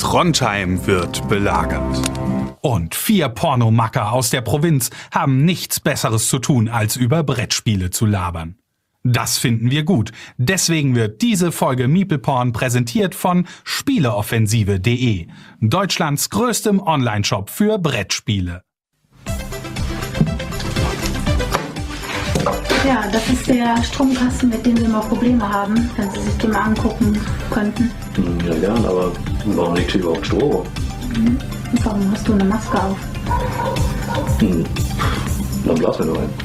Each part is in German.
Trondheim wird belagert. Und 4 Pornomacker aus der Provinz haben nichts Besseres zu tun, als über Brettspiele zu labern. Das finden wir gut. Deswegen wird diese Folge MeeplePorn präsentiert von Spieleoffensive.de, Deutschlands größtem Onlineshop für Brettspiele. Ja, das ist der Stromkasten, mit dem wir immer Probleme haben, wenn Sie sich den mal angucken könnten. Ja, gern, aber warum liegt hier überhaupt Strom? Und warum hast du eine Maske auf? Dann blasen wir nur ein.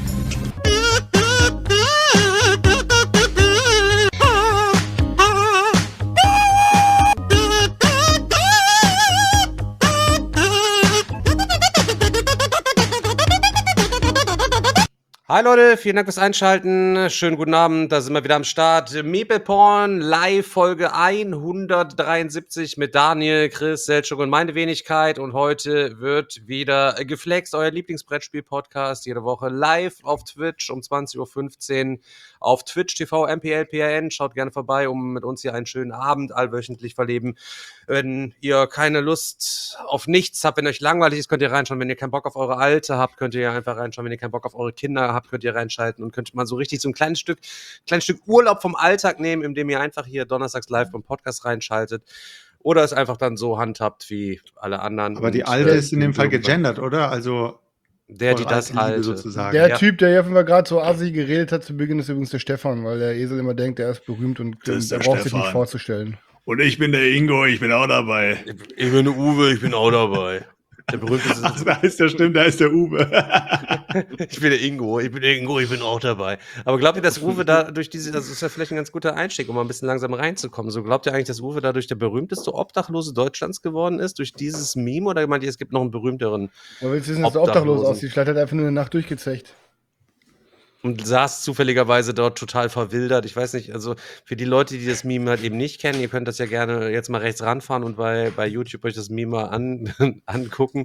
Hi Leute, vielen Dank fürs Einschalten. Schönen guten Abend, da sind wir wieder am Start. MeeplePorn Live Folge 173 mit Daniel, Chris, Selchuk und meine Wenigkeit. Und heute wird wieder geflext, euer Lieblingsbrettspiel-Podcast. Jede Woche live auf Twitch um 20.15 Uhr auf Twitch TV MPLPRN. Schaut gerne vorbei, um mit uns hier einen schönen Abend allwöchentlich verleben. Wenn ihr keine Lust auf nichts habt, wenn euch langweilig ist, könnt ihr reinschauen. Wenn ihr keinen Bock auf eure Alte habt, könnt ihr einfach reinschauen. Wenn ihr keinen Bock auf eure Kinder habt, könnt ihr reinschalten und könnt mal so richtig so ein kleines Stück Urlaub vom Alltag nehmen, indem ihr einfach hier donnerstags live beim Podcast reinschaltet. Oder es einfach dann so handhabt wie alle anderen. Aber die Alte ist in dem Fall gegendert, oder? Also die das Alte sozusagen. Der Typ, der hier offenbar gerade so assi geredet hat zu Beginn, ist übrigens der Stefan, weil der Esel immer denkt, er ist berühmt und er braucht sich nicht vorzustellen. Und ich bin der Ingo, ich bin auch dabei. Ich bin der Uwe, ich bin auch dabei. Der berühmteste. Ach, da ist der Uwe. Ich bin der Ingo, ich bin auch dabei. Aber glaubt ihr, dass Uwe da durch das ist ja vielleicht ein ganz guter Einstieg, um mal ein bisschen langsam reinzukommen. So, glaubt ihr eigentlich, dass Uwe dadurch der berühmteste Obdachlose Deutschlands geworden ist, durch dieses Meme, oder meint ihr, es gibt noch einen berühmteren? Aber willst du wissen, dass der obdachlos aussieht? Vielleicht hat er einfach nur eine Nacht durchgezecht. Und saß zufälligerweise dort total verwildert. Ich weiß nicht, also für die Leute, die das Meme halt eben nicht kennen, ihr könnt das ja gerne jetzt mal rechts ranfahren und bei YouTube euch das Meme mal angucken.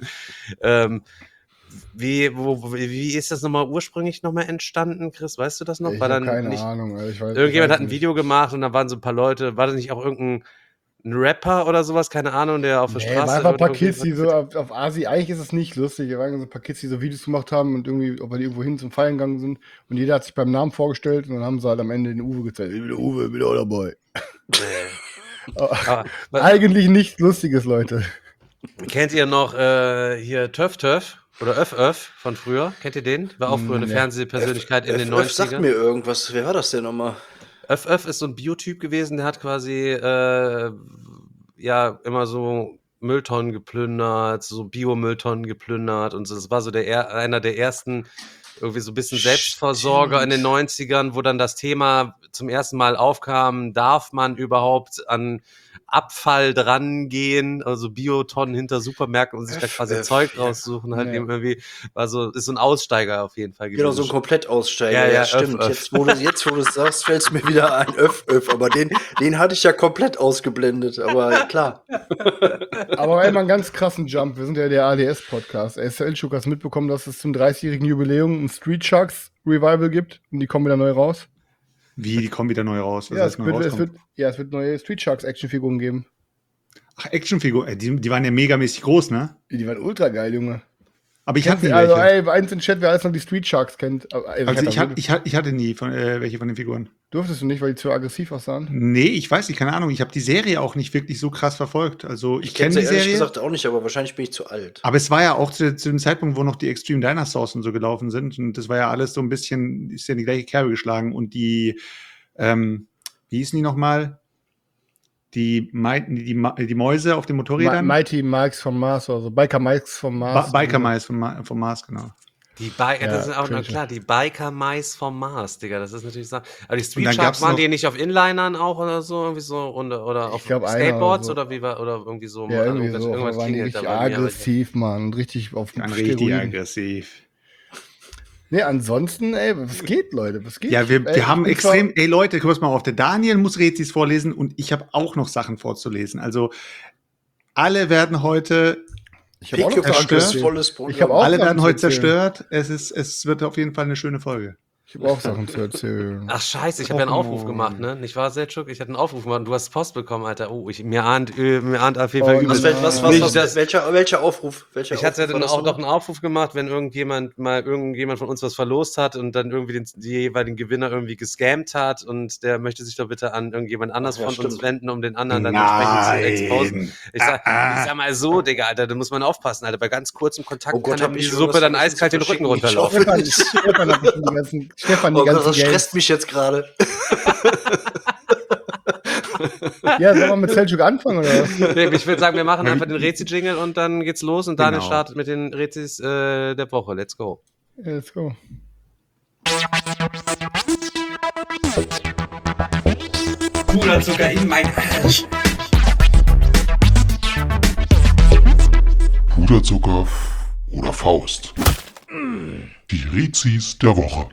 Wie ist das nochmal ursprünglich entstanden, Chris? Weißt du das noch? Ich habe keine Ahnung. Irgendjemand hat ein Video gemacht und da waren so ein paar Leute, war das nicht auch irgendein Rapper oder sowas, keine Ahnung, der auf der Straße... War einfach ein paar Kids, die so auf Asi, eigentlich ist es nicht lustig, da waren so ein paar Kids, die so Videos gemacht haben und irgendwie, ob die irgendwo hin zum Feiern gegangen sind und jeder hat sich beim Namen vorgestellt und dann haben sie halt am Ende den Uwe gezeigt. Ich bin der Uwe, bin auch dabei. Eigentlich nichts Lustiges, Leute. Kennt ihr noch hier Töff oder Öff von früher? Kennt ihr den? War auch früher eine Fernsehpersönlichkeit in den 90ern. Sagt mir irgendwas. Wer war das denn nochmal? Öff ist so ein Biotyp gewesen, der hat quasi immer so Mülltonnen geplündert, so Biomülltonnen geplündert und so. Das war so einer der ersten irgendwie so ein bisschen Selbstversorger in den 90ern, wo dann das Thema zum ersten Mal aufkam, darf man überhaupt an Abfall dran gehen, also Biotonnen hinter Supermärkten und sich da quasi Zeug raussuchen, halt irgendwie, ist so ein Aussteiger auf jeden Fall gewesen. Genau, so ein Komplettaussteiger, ja, stimmt. Jetzt, wo du es sagst, fällt es mir wieder ein, aber den hatte ich ja komplett ausgeblendet, aber klar. Aber einmal einen ganz krassen Jump, wir sind ja der ADS-Podcast. Selchuk, hast mitbekommen, dass es zum 30-jährigen Jubiläum ein Street Sharks Revival gibt und die kommen wieder neu raus? Wie, die kommen wieder neu raus? Es wird neue Street Sharks Actionfiguren geben. Ach, Actionfiguren, die waren ja megamäßig groß, ne? Die waren ultra geil, Junge. Aber ich hatte nie welche. welche. Eins im Chat, wer alles noch die Street Sharks kennt. Ich hatte nie welche von den Figuren. Durftest du nicht, weil die zu aggressiv aussahen? Nee, ich weiß nicht, keine Ahnung. Ich habe die Serie auch nicht wirklich so krass verfolgt. Also ich kenne sie die Serie. Ehrlich gesagt auch nicht, aber wahrscheinlich bin ich zu alt. Aber es war ja auch zu dem Zeitpunkt, wo noch die Extreme Dinosaurs und so gelaufen sind. Und das war ja alles so ein bisschen, ist ja in die gleiche Kerbe geschlagen. Und die, wie hießen die nochmal? Die Mäuse auf den Motorrädern? Mighty Mikes vom Mars oder so. Biker Mikes vom Mars. Biker Mice vom Mars, genau. Das sind auch noch klar, die Biker Mice vom Mars, Digga, das ist natürlich so. Aber die Street Sharks waren die nicht auf Inlinern auch oder so, irgendwie so, oder auf Skateboards oder wie war, oder irgendwie so. Ja, irgendwas waren die richtig aggressiv, Mann, und richtig auf den richtig aggressiv. Nee, ansonsten, was geht, Leute? Was geht? Ja, wir haben extrem, Leute, guck mal auf, der Daniel muss Rezis vorlesen und ich habe auch noch Sachen vorzulesen. Also, alle werden heute Ich habe auch noch zerstört. Volles Programm. Alle werden heute zerstört. Es wird auf jeden Fall eine schöne Folge. Ich habe auch Sachen zu erzählen. Ach scheiße, ich habe ja einen Aufruf gemacht, ne? Nicht wahr, Selçuk? Ich hatte einen Aufruf gemacht und du hast Post bekommen, Alter. Oh, mir ahnt auf jeden Fall übel. Welcher Aufruf? Ich hatte dann auch noch einen Aufruf gemacht, wenn irgendjemand von uns was verlost hat und dann irgendwie die jeweiligen Gewinner irgendwie gescammt hat und der möchte sich doch bitte an irgendjemand anders von uns wenden, um den anderen dann entsprechend zu exposen. Ich sag mal so, Digga, Alter, da muss man aufpassen, Alter. Bei ganz kurzem Kontakt kann die Suppe dann eiskalt den Rücken runterlaufen. Stefan, das stresst mich jetzt gerade. Ja, sollen wir mit Selçuk anfangen, oder was? Nee, ich würde sagen, wir machen einfach den Rezi-Jingle und dann geht's los und Daniel startet mit den Rezis der Woche. Let's go. Let's go. Puderzucker in mein Arsch. Puderzucker oder Faust. Die Rezis der Woche.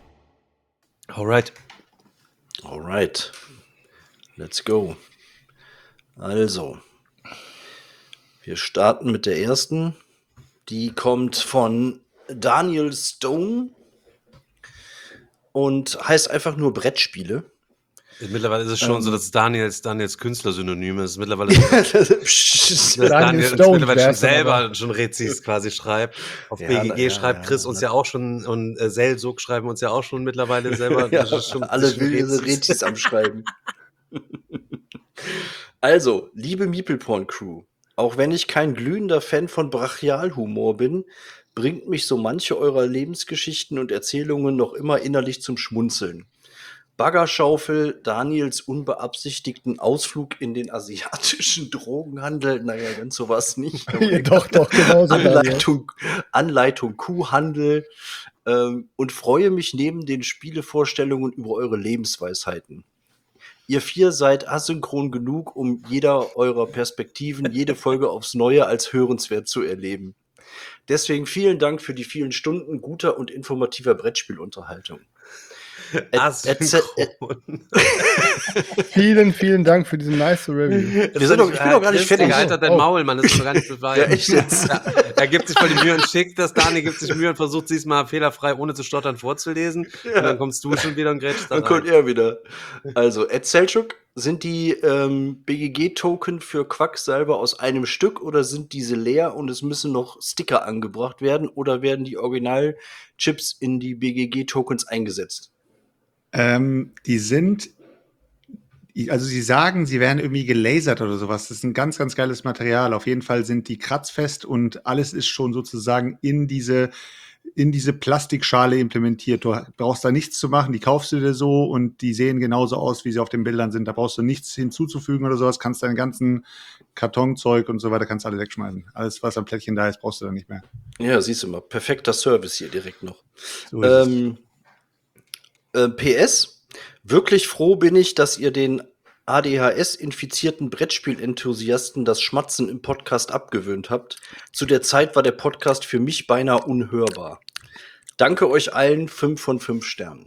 Alright. Let's go. Also, wir starten mit der ersten. Die kommt von Daniel Stone und heißt einfach nur Brettspiele. Mittlerweile ist es schon so, dass Daniels Künstlersynonym ist. Mittlerweile Daniel Stone mittlerweile schon selber schon Rezis quasi schreibt. Auf BGG schreibt Chris uns ja auch schon und Selçuk schreiben uns ja auch schon mittlerweile selber. Alle wilde Rezis am Schreiben. Also, liebe Meeple-Porn-Crew, auch wenn ich kein glühender Fan von Brachialhumor bin, bringt mich so manche eurer Lebensgeschichten und Erzählungen noch immer innerlich zum Schmunzeln. Baggerschaufel, Daniels unbeabsichtigten Ausflug in den asiatischen Drogenhandel, naja, ganz sowas nicht. Doch, genau so. Anleitung Kuhhandel und freue mich neben den Spielevorstellungen über eure Lebensweisheiten. Ihr 4 seid asynchron genug, um jeder eurer Perspektiven jede Folge aufs Neue als hörenswert zu erleben. Deswegen vielen Dank für die vielen Stunden guter und informativer Brettspielunterhaltung. Vielen Dank für diesen nice Review. Ich bin doch gar nicht fertig. Alter, dein Maul, Mann, das ist doch gar nicht beweisen. Ja, echt jetzt? Er gibt sich voll die Mühe und schickt das. Dani gibt sich Mühe und versucht, sie es mal fehlerfrei, ohne zu stottern, vorzulesen. Ja. Und dann kommst du schon wieder und grätschst da rein. Dann kommt er wieder. Also, Selçuk, sind die BGG-Token für Quacksalber aus einem Stück oder sind diese leer und es müssen noch Sticker angebracht werden oder werden die Original-Chips in die BGG-Tokens eingesetzt? Die sind, also sie sagen, sie werden irgendwie gelasert oder sowas. Das ist ein ganz, ganz geiles Material. Auf jeden Fall sind die kratzfest und alles ist schon sozusagen in diese Plastikschale implementiert. Du brauchst da nichts zu machen, die kaufst du dir so und die sehen genauso aus, wie sie auf den Bildern sind. Da brauchst du nichts hinzuzufügen oder sowas. Kannst deinen ganzen Kartonzeug und so weiter, kannst alle wegschmeißen. Alles, was am Plättchen da ist, brauchst du dann nicht mehr. Ja, siehst du mal. Perfekter Service hier direkt noch. So ist PS, wirklich froh bin ich, dass ihr den ADHS-infizierten Brettspiel-Enthusiasten das Schmatzen im Podcast abgewöhnt habt. Zu der Zeit war der Podcast für mich beinahe unhörbar. Danke euch allen, 5 von 5 Sternen.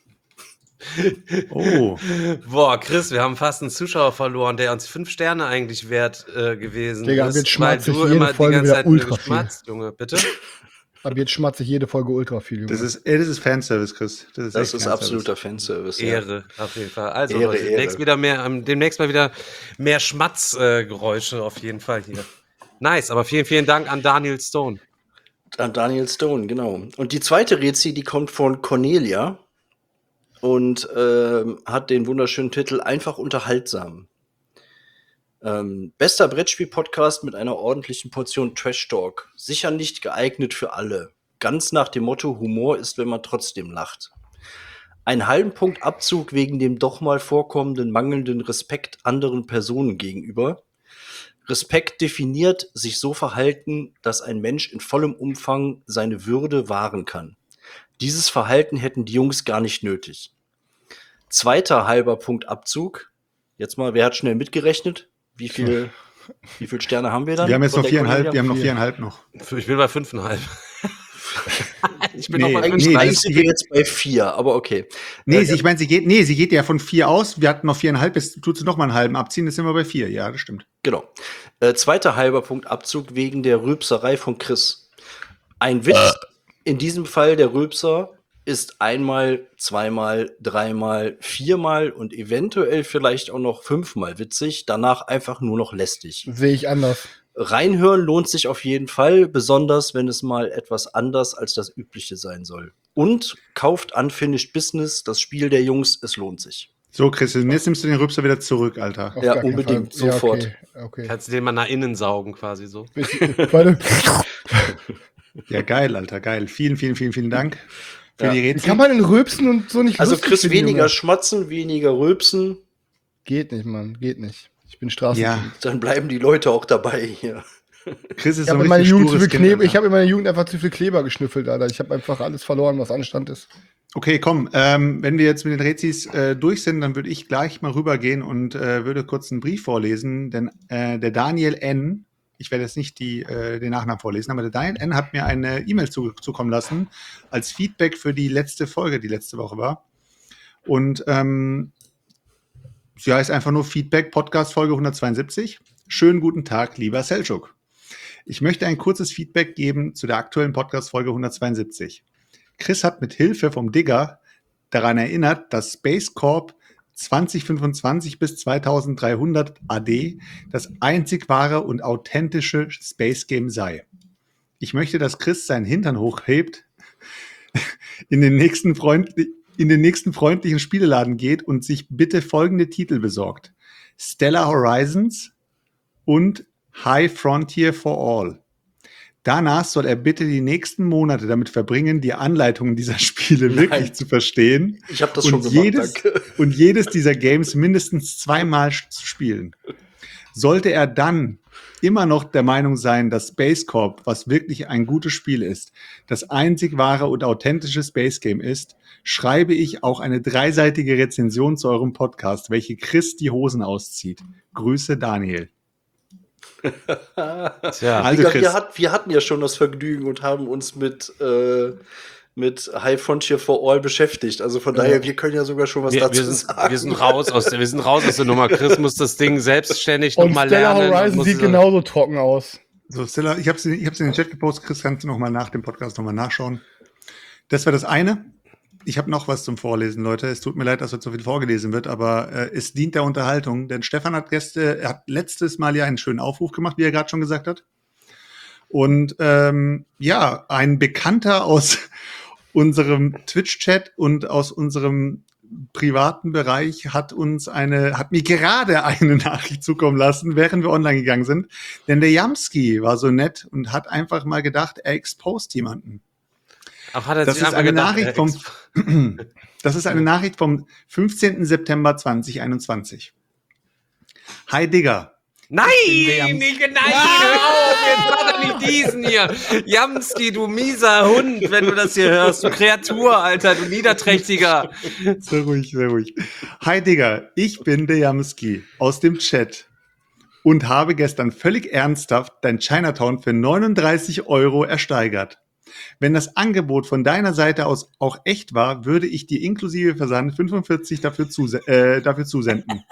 Oh. Boah, Chris, wir haben fast einen Zuschauer verloren, der uns 5 Sterne eigentlich wert gewesen Digga, ist. Jetzt schmatze ich du jede immer Folge die ganze Zeit ultra nur geschmatzt, Junge, bitte. Aber jetzt schmatze ich jede Folge ultra viel. Junge. Das ist Fanservice, Chris. Das ist absoluter Fanservice. Ehre, auf jeden Fall. Also, Ehre, demnächst mal wieder mehr Schmatzgeräusche auf jeden Fall hier. Nice, aber vielen Dank an Daniel Stone. An Daniel Stone, genau. Und die zweite Rezi, die kommt von Cornelia und hat den wunderschönen Titel Einfach unterhaltsam. Bester Brettspiel-Podcast mit einer ordentlichen Portion Trash-Talk. Sicher nicht geeignet für alle. Ganz nach dem Motto, Humor ist, wenn man trotzdem lacht. Einen halben Punkt Abzug wegen dem doch mal vorkommenden mangelnden Respekt anderen Personen gegenüber. Respekt definiert sich so verhalten, dass ein Mensch in vollem Umfang seine Würde wahren kann. Dieses Verhalten hätten die Jungs gar nicht nötig. Zweiter halber Punkt Abzug. Jetzt mal, wer hat schnell mitgerechnet? Wie viel Sterne haben wir dann? Wir haben jetzt noch 4,5, wir haben noch 4,5 noch. Ich bin bei 5,5. Ich bin noch bei 5,5. Ich bin jetzt bei 4, aber okay. Ich meine, sie geht ja von 4 aus. Wir hatten noch 4,5, jetzt tut sie noch mal einen halben abziehen, jetzt sind wir bei 4. Ja, das stimmt. Genau. Zweiter halber Punkt Abzug wegen der Rülpserei von Chris. Ein Witz, in diesem Fall der Rülpser, ist einmal, zweimal, dreimal, viermal und eventuell vielleicht auch noch 5-mal witzig, danach einfach nur noch lästig. Sehe ich anders. Reinhören lohnt sich auf jeden Fall, besonders wenn es mal etwas anders als das Übliche sein soll. Und kauft Unfinished Business, das Spiel der Jungs, es lohnt sich. So, Chris, und jetzt nimmst du den Rübser wieder zurück, Alter. Auf Ja, gar keinen unbedingt, Fall. sofort. Ja, okay. Kannst du den mal nach innen saugen, quasi so. Warte. Ja, geil, Alter, geil. Vielen, vielen, vielen, vielen Dank für die Wie Rätsel. kann man denn rülpsen und so nicht Also lustig Chris, finden, weniger Junge? schmatzen, weniger rülpsen, Geht nicht, Mann. Geht nicht. Ich bin Straßenkind. Ja, dann bleiben die Leute auch dabei hier. Chris ist Ich so ein habe in meiner richtig Jugend zu viel stures Kind, Kleber, Alter. ich habe in meiner Jugend einfach zu viel Kleber geschnüffelt, Alter. Ich habe einfach alles verloren, was Anstand ist. Okay, komm, wenn wir jetzt mit den Rätsis durch sind, dann würde ich gleich mal rübergehen und würde kurz einen Brief vorlesen, denn der Daniel N., ich werde jetzt nicht den Nachnamen vorlesen, aber der Daniel N. hat mir eine E-Mail zukommen lassen als Feedback für die letzte Folge, die letzte Woche war. Und sie heißt einfach nur Feedback, Podcast Folge 172. Schönen guten Tag, lieber Selçuk. Ich möchte ein kurzes Feedback geben zu der aktuellen Podcast Folge 172. Chris hat mit Hilfe vom Digger daran erinnert, dass Space Corp 2025 bis 2300 AD das einzig wahre und authentische Space Game sei. Ich möchte, dass Chris seinen Hintern hochhebt, in den nächsten freundlichen Spieleladen geht und sich bitte folgende Titel besorgt: Stellar Horizons und High Frontier for All. Danach soll er bitte die nächsten Monate damit verbringen, die Anleitungen dieser Spiele wirklich zu verstehen. Ich habe das schon gemacht, danke. Und jedes dieser Games mindestens 2-mal zu spielen. Sollte er dann immer noch der Meinung sein, dass Space Corp, was wirklich ein gutes Spiel ist, das einzig wahre und authentische Space Game ist, schreibe ich auch eine 3-seitige Rezension zu eurem Podcast, welche Chris die Hosen auszieht. Grüße, Daniel. Tja, Also Digga, Chris, wir hatten ja schon das Vergnügen und haben uns mit High Frontier for All beschäftigt. Also von daher, wir können ja sogar schon was dazu sagen. wir sind raus aus der Nummer. Chris muss das Ding selbstständig Und nochmal Stellar lernen. Horizon muss sieht es- genauso trocken aus. so Stella, ich hab's in den Chat gepostet, Chris, kannst du nochmal nach dem Podcast nochmal nachschauen. Das war das eine. Ich habe noch was zum Vorlesen, Leute. Es tut mir leid, dass heute so viel vorgelesen wird, aber es dient der Unterhaltung. Denn Stefan hat letztes Mal ja einen schönen Aufruf gemacht, wie er gerade schon gesagt hat. Und ja, ein Bekannter aus unserem Twitch-Chat und aus unserem privaten Bereich hat mir gerade eine Nachricht zukommen lassen, während wir online gegangen sind. Denn der Jamski war so nett und hat einfach mal gedacht, er exposed jemanden. Ach, hat er Das sich ist einfach eine gedacht, Nachricht das ist eine Nachricht vom 15. September 2021. Hi Digga. Nein, der nicht nein, hör auf, jetzt mach doch nicht diesen hier. Jamski, du mieser Hund, wenn du das hier hörst. Du Kreatur, Alter, du Niederträchtiger. Sehr ruhig, sehr ruhig. Hi Digga, ich bin der Jamski aus dem Chat und habe gestern völlig ernsthaft dein Chinatown für 39 € ersteigert. Wenn das Angebot von deiner Seite aus auch echt war, würde ich dir inklusive Versand 45 dafür zusenden.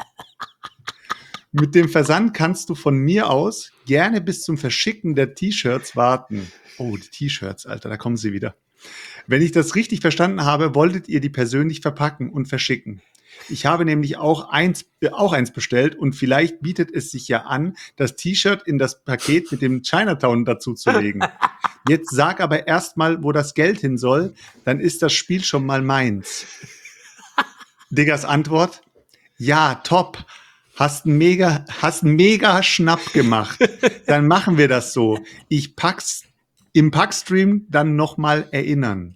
Mit dem Versand kannst du von mir aus gerne bis zum Verschicken der T-Shirts warten. Oh, die T-Shirts, Alter, da kommen sie wieder. Wenn ich das richtig verstanden habe, wolltet ihr die persönlich verpacken und verschicken. Ich habe nämlich auch eins bestellt und vielleicht bietet es sich ja an, das T-Shirt in das Paket mit dem Chinatown dazu zu legen. Jetzt sag aber erstmal, wo das Geld hin soll, dann ist das Spiel schon mal meins. Diggers Antwort: Ja, top. Hast einen mega Schnapp gemacht. Dann machen wir das so. Ich pack's im Packstream dann nochmal erinnern.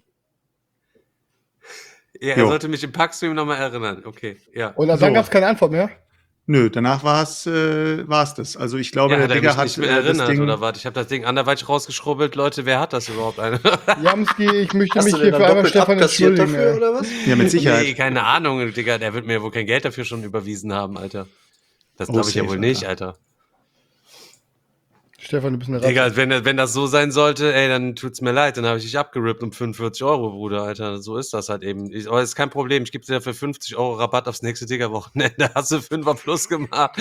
Ja, er Jo. sollte mich im Packstream nochmal erinnern. Okay, ja. Und dann So. gab es keine Antwort mehr. Nö, danach war's das. Also ich glaube, Ja, der hat er Digger mich hat nicht mehr das erinnert, Ding. oder was? Ich habe das Ding anderweitig rausgeschrubbelt. Leute, wer hat das überhaupt? Jamski, ich möchte Hast mich du hier denn für dann einmal doppelt Stefan abkassiert entschuldigen. dafür, Ey. oder was? Ja, mit Sicherheit. Nee, keine Ahnung, Digga. Der wird mir wohl kein Geld dafür schon überwiesen haben, Alter. Das Oh, glaube ich ja safe, wohl nicht, Alter. Stefan, du bist eine Ratte. Digga, wenn das so sein sollte, ey, dann tut's mir leid, dann habe ich dich abgerippt um 45 €, Bruder, Alter. So ist das halt eben. Aber ist kein Problem, ich gebe dir dafür 50 € Rabatt aufs nächste Digger-Wochenende. Hast du 5er plus gemacht.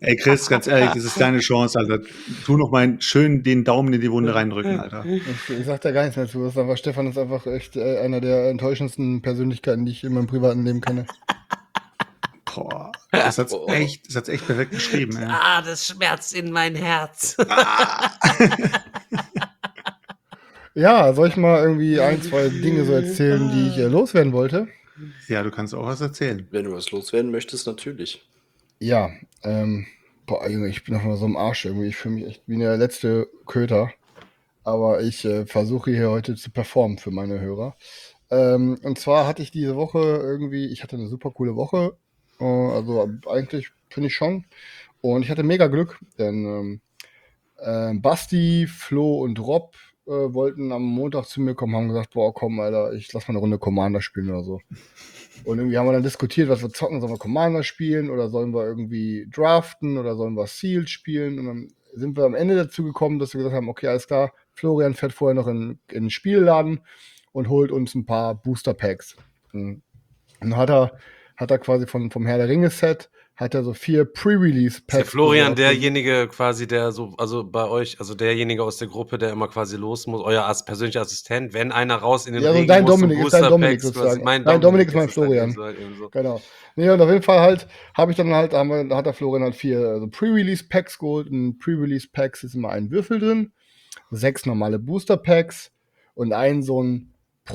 Ey, Chris, ganz ehrlich, das ist deine Chance, Alter. Tu noch mal schön den Daumen in die Wunde reindrücken, Alter. Ich sag da gar nichts mehr zu. Das ist einfach, Stefan ist einfach echt einer der enttäuschendsten Persönlichkeiten, die ich in meinem privaten Leben kenne. Boah, das hat's echt perfekt beschrieben, ey. Das schmerzt in mein Herz. Ja, soll ich mal irgendwie 1, 2 Dinge so erzählen, die ich loswerden wollte? Ja, du kannst auch was erzählen. Wenn du was loswerden möchtest, natürlich. Ja, boah, Junge, ich bin noch mal so im Arsch irgendwie. Ich fühle mich echt wie der letzte Köter. Aber ich versuche hier heute zu performen für meine Hörer. Und zwar hatte ich diese Woche irgendwie, ich hatte eine super coole Woche. Also eigentlich finde ich schon. Und ich hatte mega Glück, denn Basti, Flo und Rob wollten am Montag zu mir kommen, haben gesagt, boah, komm, Alter, ich lass mal eine Runde Commander spielen oder so. Und irgendwie haben wir dann diskutiert, was wir zocken. Sollen wir Commander spielen oder sollen wir irgendwie draften oder sollen wir Sealed spielen? Und dann sind wir am Ende dazu gekommen, dass wir gesagt haben, okay, alles klar, Florian fährt vorher noch in den Spielladen und holt uns ein paar Booster Packs. Und dann hat er quasi vom Herr der Ringe Set hat er so 4 Pre-Release Ist der Packs. Florian besorgt. derjenige quasi, der so, also bei euch, also derjenige aus der Gruppe, der immer quasi los muss, euer persönlicher Assistent, wenn einer raus in den Ja, so Ring dein muss, Dominik ist dein Dominik sozusagen. Dein Dominik ist mein Florian. Genau. Nee, und auf jeden Fall halt, hat der Florian halt 4 Pre-Release-Packs geholt. In Pre-Release-Packs ist immer ein Würfel drin, 6 normale Booster-Packs und ein so ein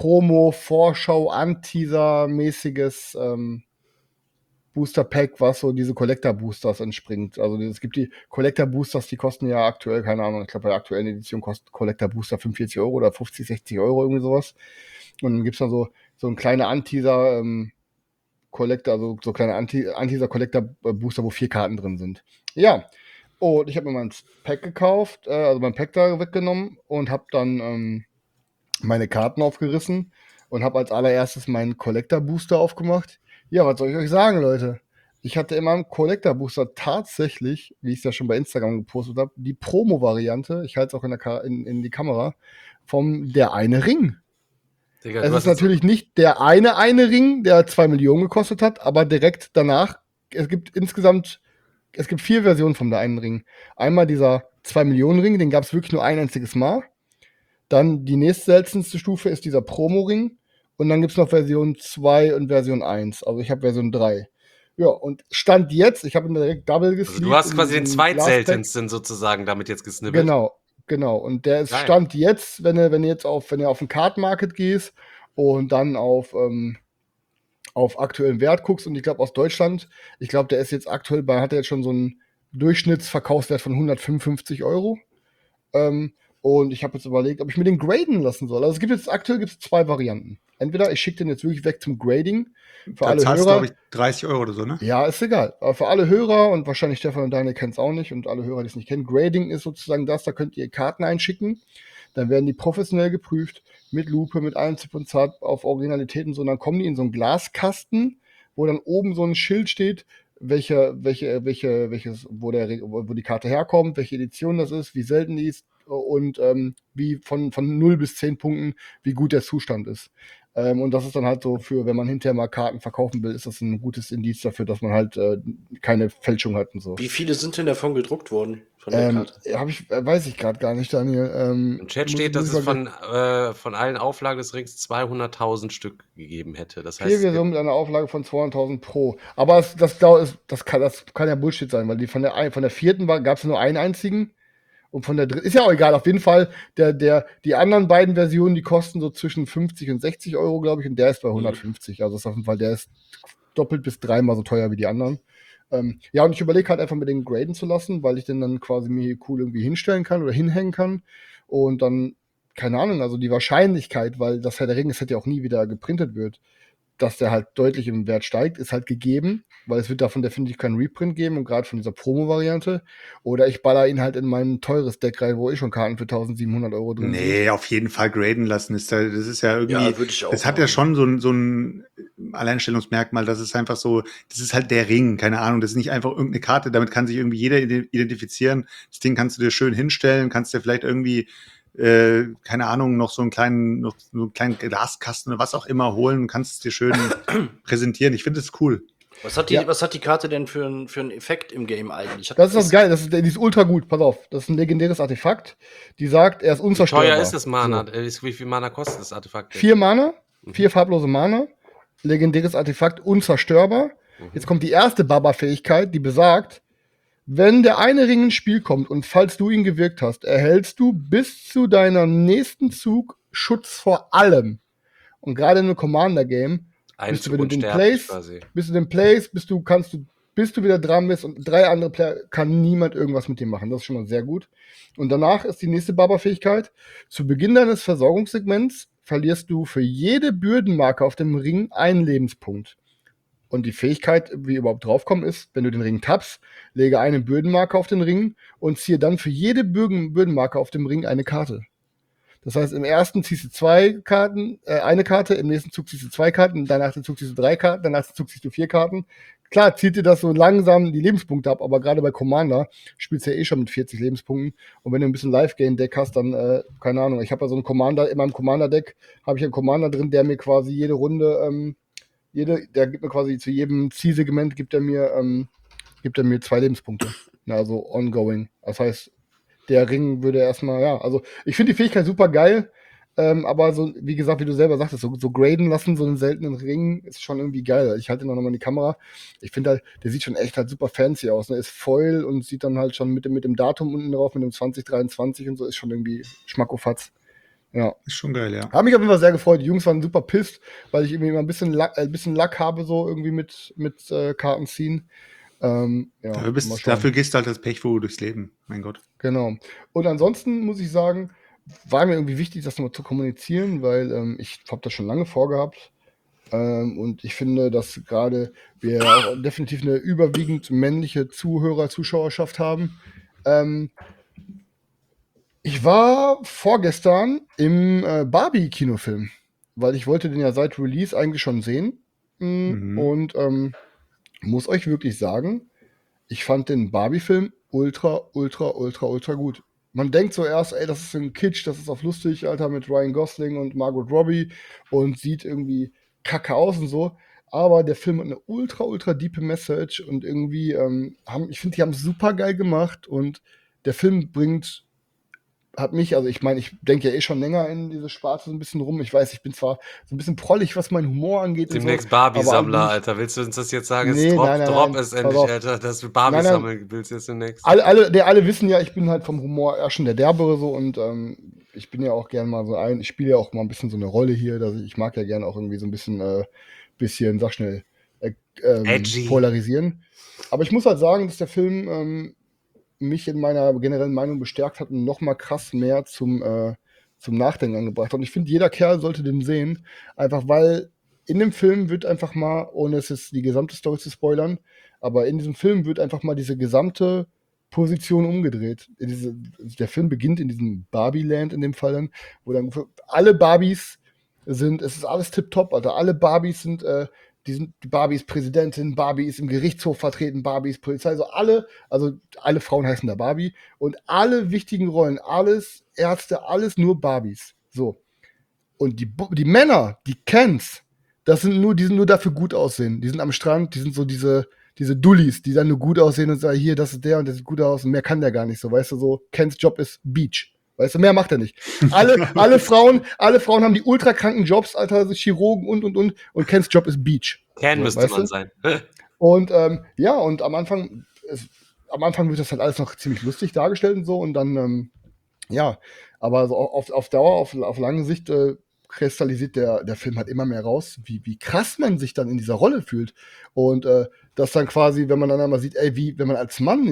Promo-Vorschau-Anteaser-mäßiges Booster-Pack, was so diese Collector-Boosters entspringt. Also es gibt die Collector-Boosters, die kosten ja aktuell, keine Ahnung, ich glaube bei der aktuellen Edition kostet Collector-Booster 45 € oder 50, 60 € irgendwie sowas. Und dann gibt es da so ein kleiner Anteaser Collector, also so kleine Anteaser Collector Booster, wo 4 Karten drin sind. Ja, und ich habe mir mein Pack gekauft, also mein Pack da weggenommen und habe dann meine Karten aufgerissen und habe als allererstes meinen Collector Booster aufgemacht. Ja, was soll ich euch sagen, Leute? Ich hatte in meinem Collector Booster tatsächlich, wie ich es ja schon bei Instagram gepostet habe, die Promo-Variante, ich halte es auch in die Kamera, vom Der eine Ring. Digga, Es ist natürlich nicht der eine Ring, der 2 Millionen gekostet hat, aber direkt danach, es gibt 4 Versionen vom Der einen Ring. Einmal dieser 2 Millionen Ring, den gab es wirklich nur ein einziges Mal. Dann die nächstseltenste Stufe ist dieser Promo-Ring. Und dann gibt es noch Version 2 und Version 1. Also ich habe Version 3. Ja, und Stand jetzt, ich habe ihn direkt double gesleeved. Also du hast quasi den in zweitseltensten sozusagen damit jetzt gesnippelt. Genau. Und der ist Geil. Stand jetzt, wenn du auf den Card Market gehst und dann auf aktuellen Wert guckst und ich glaube aus Deutschland, ich glaube, der ist jetzt aktuell hat er jetzt schon so einen Durchschnittsverkaufswert von 155 €. Und ich habe jetzt überlegt, ob ich mir den graden lassen soll. Also aktuell gibt es 2 Varianten. Entweder ich schicke den jetzt wirklich weg zum Grading. Für alle zahlst, Hörer. glaube ich, 30 € oder so, ne? Ja, ist egal. Aber für alle Hörer und wahrscheinlich Stefan und Daniel kennen es auch nicht und alle Hörer, die es nicht kennen, Grading ist sozusagen das, da könnt ihr Karten einschicken. Dann werden die professionell geprüft, mit Lupe, mit allem Zip und Zart auf Originalität und so. Und dann kommen die in so einen Glaskasten, wo dann oben so ein Schild steht, wo die Karte herkommt, welche Edition das ist, wie selten die ist und wie von 0 bis 10 Punkten, wie gut der Zustand ist. Und das ist dann halt so wenn man hinterher mal Karten verkaufen will, ist das ein gutes Indiz dafür, dass man halt keine Fälschung hat und so. Wie viele sind denn davon gedruckt worden? Von der Karte? Weiß ich gerade gar nicht, Daniel. Im Chat steht, dass es von allen Auflagen des Rings 200.000 Stück gegeben hätte. Das heißt, 4 Versionen mit einer Auflage von 200.000 pro. Aber das kann ja Bullshit sein, weil von der vierten gab es nur einen einzigen. Und von der dritten, ist ja auch egal, auf jeden Fall, die anderen beiden Versionen, die kosten so zwischen 50 und 60 €, glaube ich, und der ist bei 150. Also ist auf jeden Fall, der ist doppelt bis dreimal so teuer wie die anderen. Ja, und ich überlege halt einfach, mir den graden zu lassen, weil ich den dann quasi mir cool irgendwie hinstellen kann oder hinhängen kann. Und dann, keine Ahnung, also die Wahrscheinlichkeit, weil das Herr der Ringe ja auch nie wieder geprintet wird, dass der halt deutlich im Wert steigt, ist halt gegeben, weil es wird davon definitiv keinen Reprint geben und gerade von dieser Promo-Variante. Oder ich baller ihn halt in mein teures Deck rein, wo schon Karten für 1.700 € drin sind. Nee, auf jeden Fall graden lassen. Das ist ja irgendwie, Ja, würde ich auch das hat ja schon so ein Alleinstellungsmerkmal, das ist einfach so, das ist halt der Ring, keine Ahnung, das ist nicht einfach irgendeine Karte, damit kann sich irgendwie jeder identifizieren. Das Ding kannst du dir schön hinstellen, kannst dir vielleicht irgendwie keine Ahnung, noch so einen kleinen Glaskasten oder was auch immer holen und kannst es dir schön präsentieren. Ich finde es cool. Was hat die, Ja. was hat die Karte denn für einen Effekt im Game eigentlich? Das ist das Geile, die ist ultra gut, pass auf. Das ist ein legendäres Artefakt. Die sagt, er ist Wie unzerstörbar. teuer ist das Mana? So. Wie viel Mana kostet das Artefakt? 4 Mana, 4 farblose Mana, legendäres Artefakt, unzerstörbar. Jetzt kommt die erste Baba-Fähigkeit, die besagt, wenn der eine Ring ins Spiel kommt und falls du ihn gewirkt hast, erhältst du bis zu deinem nächsten Zug Schutz vor allem. Und gerade in einem Commander-Game bist du, wenn du den Plays, bis du wieder dran bist und 3 andere Player, kann niemand irgendwas mit dir machen. Das ist schon mal sehr gut. Und danach ist die nächste Baba-Fähigkeit. Zu Beginn deines Versorgungssegments verlierst du für jede Bürdenmarke auf dem Ring einen Lebenspunkt. Und die Fähigkeit, wie überhaupt draufkommen, ist, wenn du den Ring tappst, lege eine Bürdenmarke auf den Ring und ziehe dann für jede Bürdenmarke auf dem Ring eine Karte. Das heißt, im ersten ziehst du 2 Karten, eine Karte, im nächsten Zug ziehst du 2 Karten, danach den Zug ziehst du 3 Karten, danach den Zug ziehst du 4 Karten. Klar, zieht dir das so langsam die Lebenspunkte ab, aber gerade bei Commander spielst du ja eh schon mit 40 Lebenspunkten. Und wenn du ein bisschen Live-Game-Deck hast, dann, keine Ahnung, ich habe ja so einen Commander, in meinem Commander-Deck habe ich einen Commander drin, der mir quasi jede Runde, der gibt mir quasi zu jedem Zielsegment gibt er mir 2 Lebenspunkte. Ja, also ongoing. Das heißt, der Ring würde erstmal, ja, also ich finde die Fähigkeit super geil, aber so, wie gesagt, wie du selber sagtest, so graden lassen, so einen seltenen Ring, ist schon irgendwie geil. Ich halte ihn noch mal in die Kamera. Ich finde halt, der sieht schon echt halt super fancy aus. Ne? Ist Foil und sieht dann halt schon mit dem Datum unten drauf, mit dem 2023 und so, ist schon irgendwie Schmackofatz. Ja. Ist schon geil, ja. Habe mich auf jeden Fall sehr gefreut. Die Jungs waren super pisst, weil ich irgendwie immer ein bisschen Lack habe, so irgendwie mit Karten ziehen. Ja, dafür gehst du halt das Pech wohl durchs Leben. Mein Gott. Genau. Und ansonsten muss ich sagen, war mir irgendwie wichtig, das nochmal zu kommunizieren, weil ich habe das schon lange vorgehabt. Und ich finde, dass gerade wir auch definitiv eine überwiegend männliche Zuschauerschaft haben. Ich war vorgestern im Barbie-Kinofilm, weil ich wollte den ja seit Release eigentlich schon sehen. Und muss euch wirklich sagen, ich fand den Barbie-Film ultra gut. Man denkt zuerst, ey, das ist ein Kitsch, das ist auf lustig, Alter, mit Ryan Gosling und Margot Robbie und sieht irgendwie kacke aus und so. Aber der Film hat eine ultra diepe Message und irgendwie, ich finde, die haben es super geil gemacht und der Film hat mich, also ich meine, ich denke ja eh schon länger in diese Sparte so ein bisschen rum. Ich weiß, ich bin zwar so ein bisschen prollig, was meinen Humor angeht. Demnächst so, Barbie-Sammler, Alter. Willst du uns das jetzt sagen? Nee, Drop es endlich, Alter, dass wir Barbie sammeln willst jetzt demnächst. Alle wissen ja, ich bin halt vom Humor eher schon der Derbere so und ich bin ja auch gern mal so ich spiele ja auch mal ein bisschen so eine Rolle hier. Ich mag ja gerne auch irgendwie so ein bisschen, sag schnell, polarisieren. Aber ich muss halt sagen, dass der Film mich in meiner generellen Meinung bestärkt hat und noch mal krass mehr zum Nachdenken angebracht hat. Und ich finde, jeder Kerl sollte den sehen, einfach weil in dem Film wird einfach mal, ohne es jetzt die gesamte Story zu spoilern, aber in diesem Film wird einfach mal diese gesamte Position umgedreht. Der Film beginnt in diesem Barbie-Land in dem Fall dann, wo dann alle Barbies es ist alles tipptopp, also alle Barbies sind die Barbie ist Präsidentin, Barbie ist im Gerichtshof vertreten, Barbie ist Polizei, alle Frauen heißen da Barbie und alle wichtigen Rollen, alles Ärzte, alles nur Barbies. So. Und die Männer, die Kens, die sind nur dafür gut aussehen. Die sind am Strand, die sind so diese Dullis, die dann nur gut aussehen und sagen, hier, das ist der und der sieht gut aus und mehr kann der gar nicht so, weißt du, so, Kens Job ist Beach. Weißt du, mehr macht er nicht. Alle Frauen haben die ultrakranken Jobs, Alter, also Chirurgen und Kens Job ist Beach. Ken so, müsste man sein. Und und am Anfang wird das halt alles noch ziemlich lustig dargestellt und so und dann, aber so auf Dauer, auf lange Sicht kristallisiert der Film halt immer mehr raus, wie krass man sich dann in dieser Rolle fühlt. Und das dann quasi, wenn man dann einmal sieht, ey, wenn man als Mann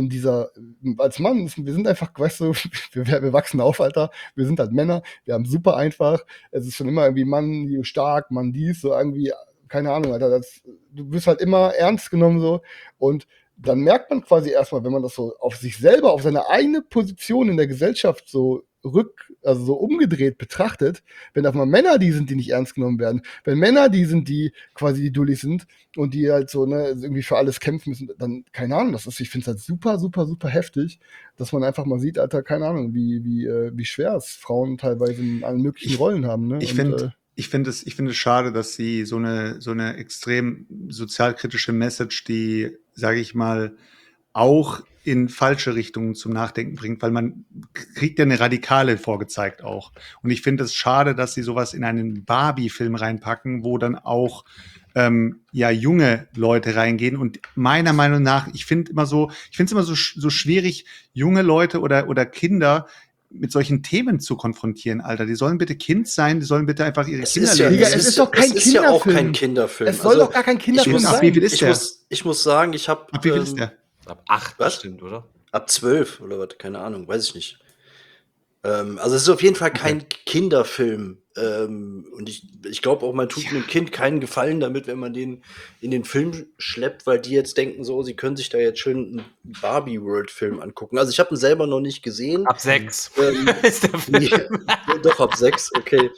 wir sind einfach, weißt du, wir wachsen auf, Alter, wir sind halt Männer, wir haben super einfach, es ist schon immer irgendwie Mann stark, Mann dies, so irgendwie, keine Ahnung, Alter, du wirst halt immer ernst genommen so und dann merkt man quasi erstmal, wenn man das so auf sich selber, auf seine eigene Position in der Gesellschaft so so umgedreht betrachtet, wenn auf mal Männer die sind, die nicht ernst genommen werden, wenn Männer die sind, die quasi die Dullis sind und die halt so, ne, irgendwie für alles kämpfen müssen, dann, keine Ahnung, ich finde es halt super heftig, dass man einfach mal sieht, Alter, keine Ahnung, wie schwer es Frauen teilweise in allen möglichen Rollen haben, ne? Ich finde ich finde es schade, dass sie so eine extrem sozialkritische Message, die, sage ich mal, auch in falsche Richtungen zum Nachdenken bringt, weil man kriegt ja eine Radikale vorgezeigt auch. Und ich finde es schade, dass sie sowas in einen Barbie-Film reinpacken, wo dann auch ja junge Leute reingehen. Und meiner Meinung nach, ich finde es immer so schwierig, junge Leute oder Kinder mit solchen Themen zu konfrontieren, Alter. Die sollen bitte Kind sein, die sollen bitte einfach ihre Kinder ja, leben. Digga, es ist doch kein es ist ja auch Kinderfilm. kein Kinderfilm. Es soll doch gar kein Kinderfilm muss- sein. ab wie viel ist der? Ich muss sagen, ich habe Ab wie viel ist der? Ab 8 Was? bestimmt, oder? ab 12 oder was, keine Ahnung, weiß ich nicht. Also es ist auf jeden Fall kein Kinderfilm. Und ich glaube auch, man tut einem Kind keinen Gefallen damit, wenn man den in den Film schleppt, weil die jetzt denken so, sie können sich da jetzt schön einen Barbie-World-Film angucken. Also ich habe ihn selber noch nicht gesehen. Ab 6 Ähm, ist der Film. Nee, doch, ab 6, okay.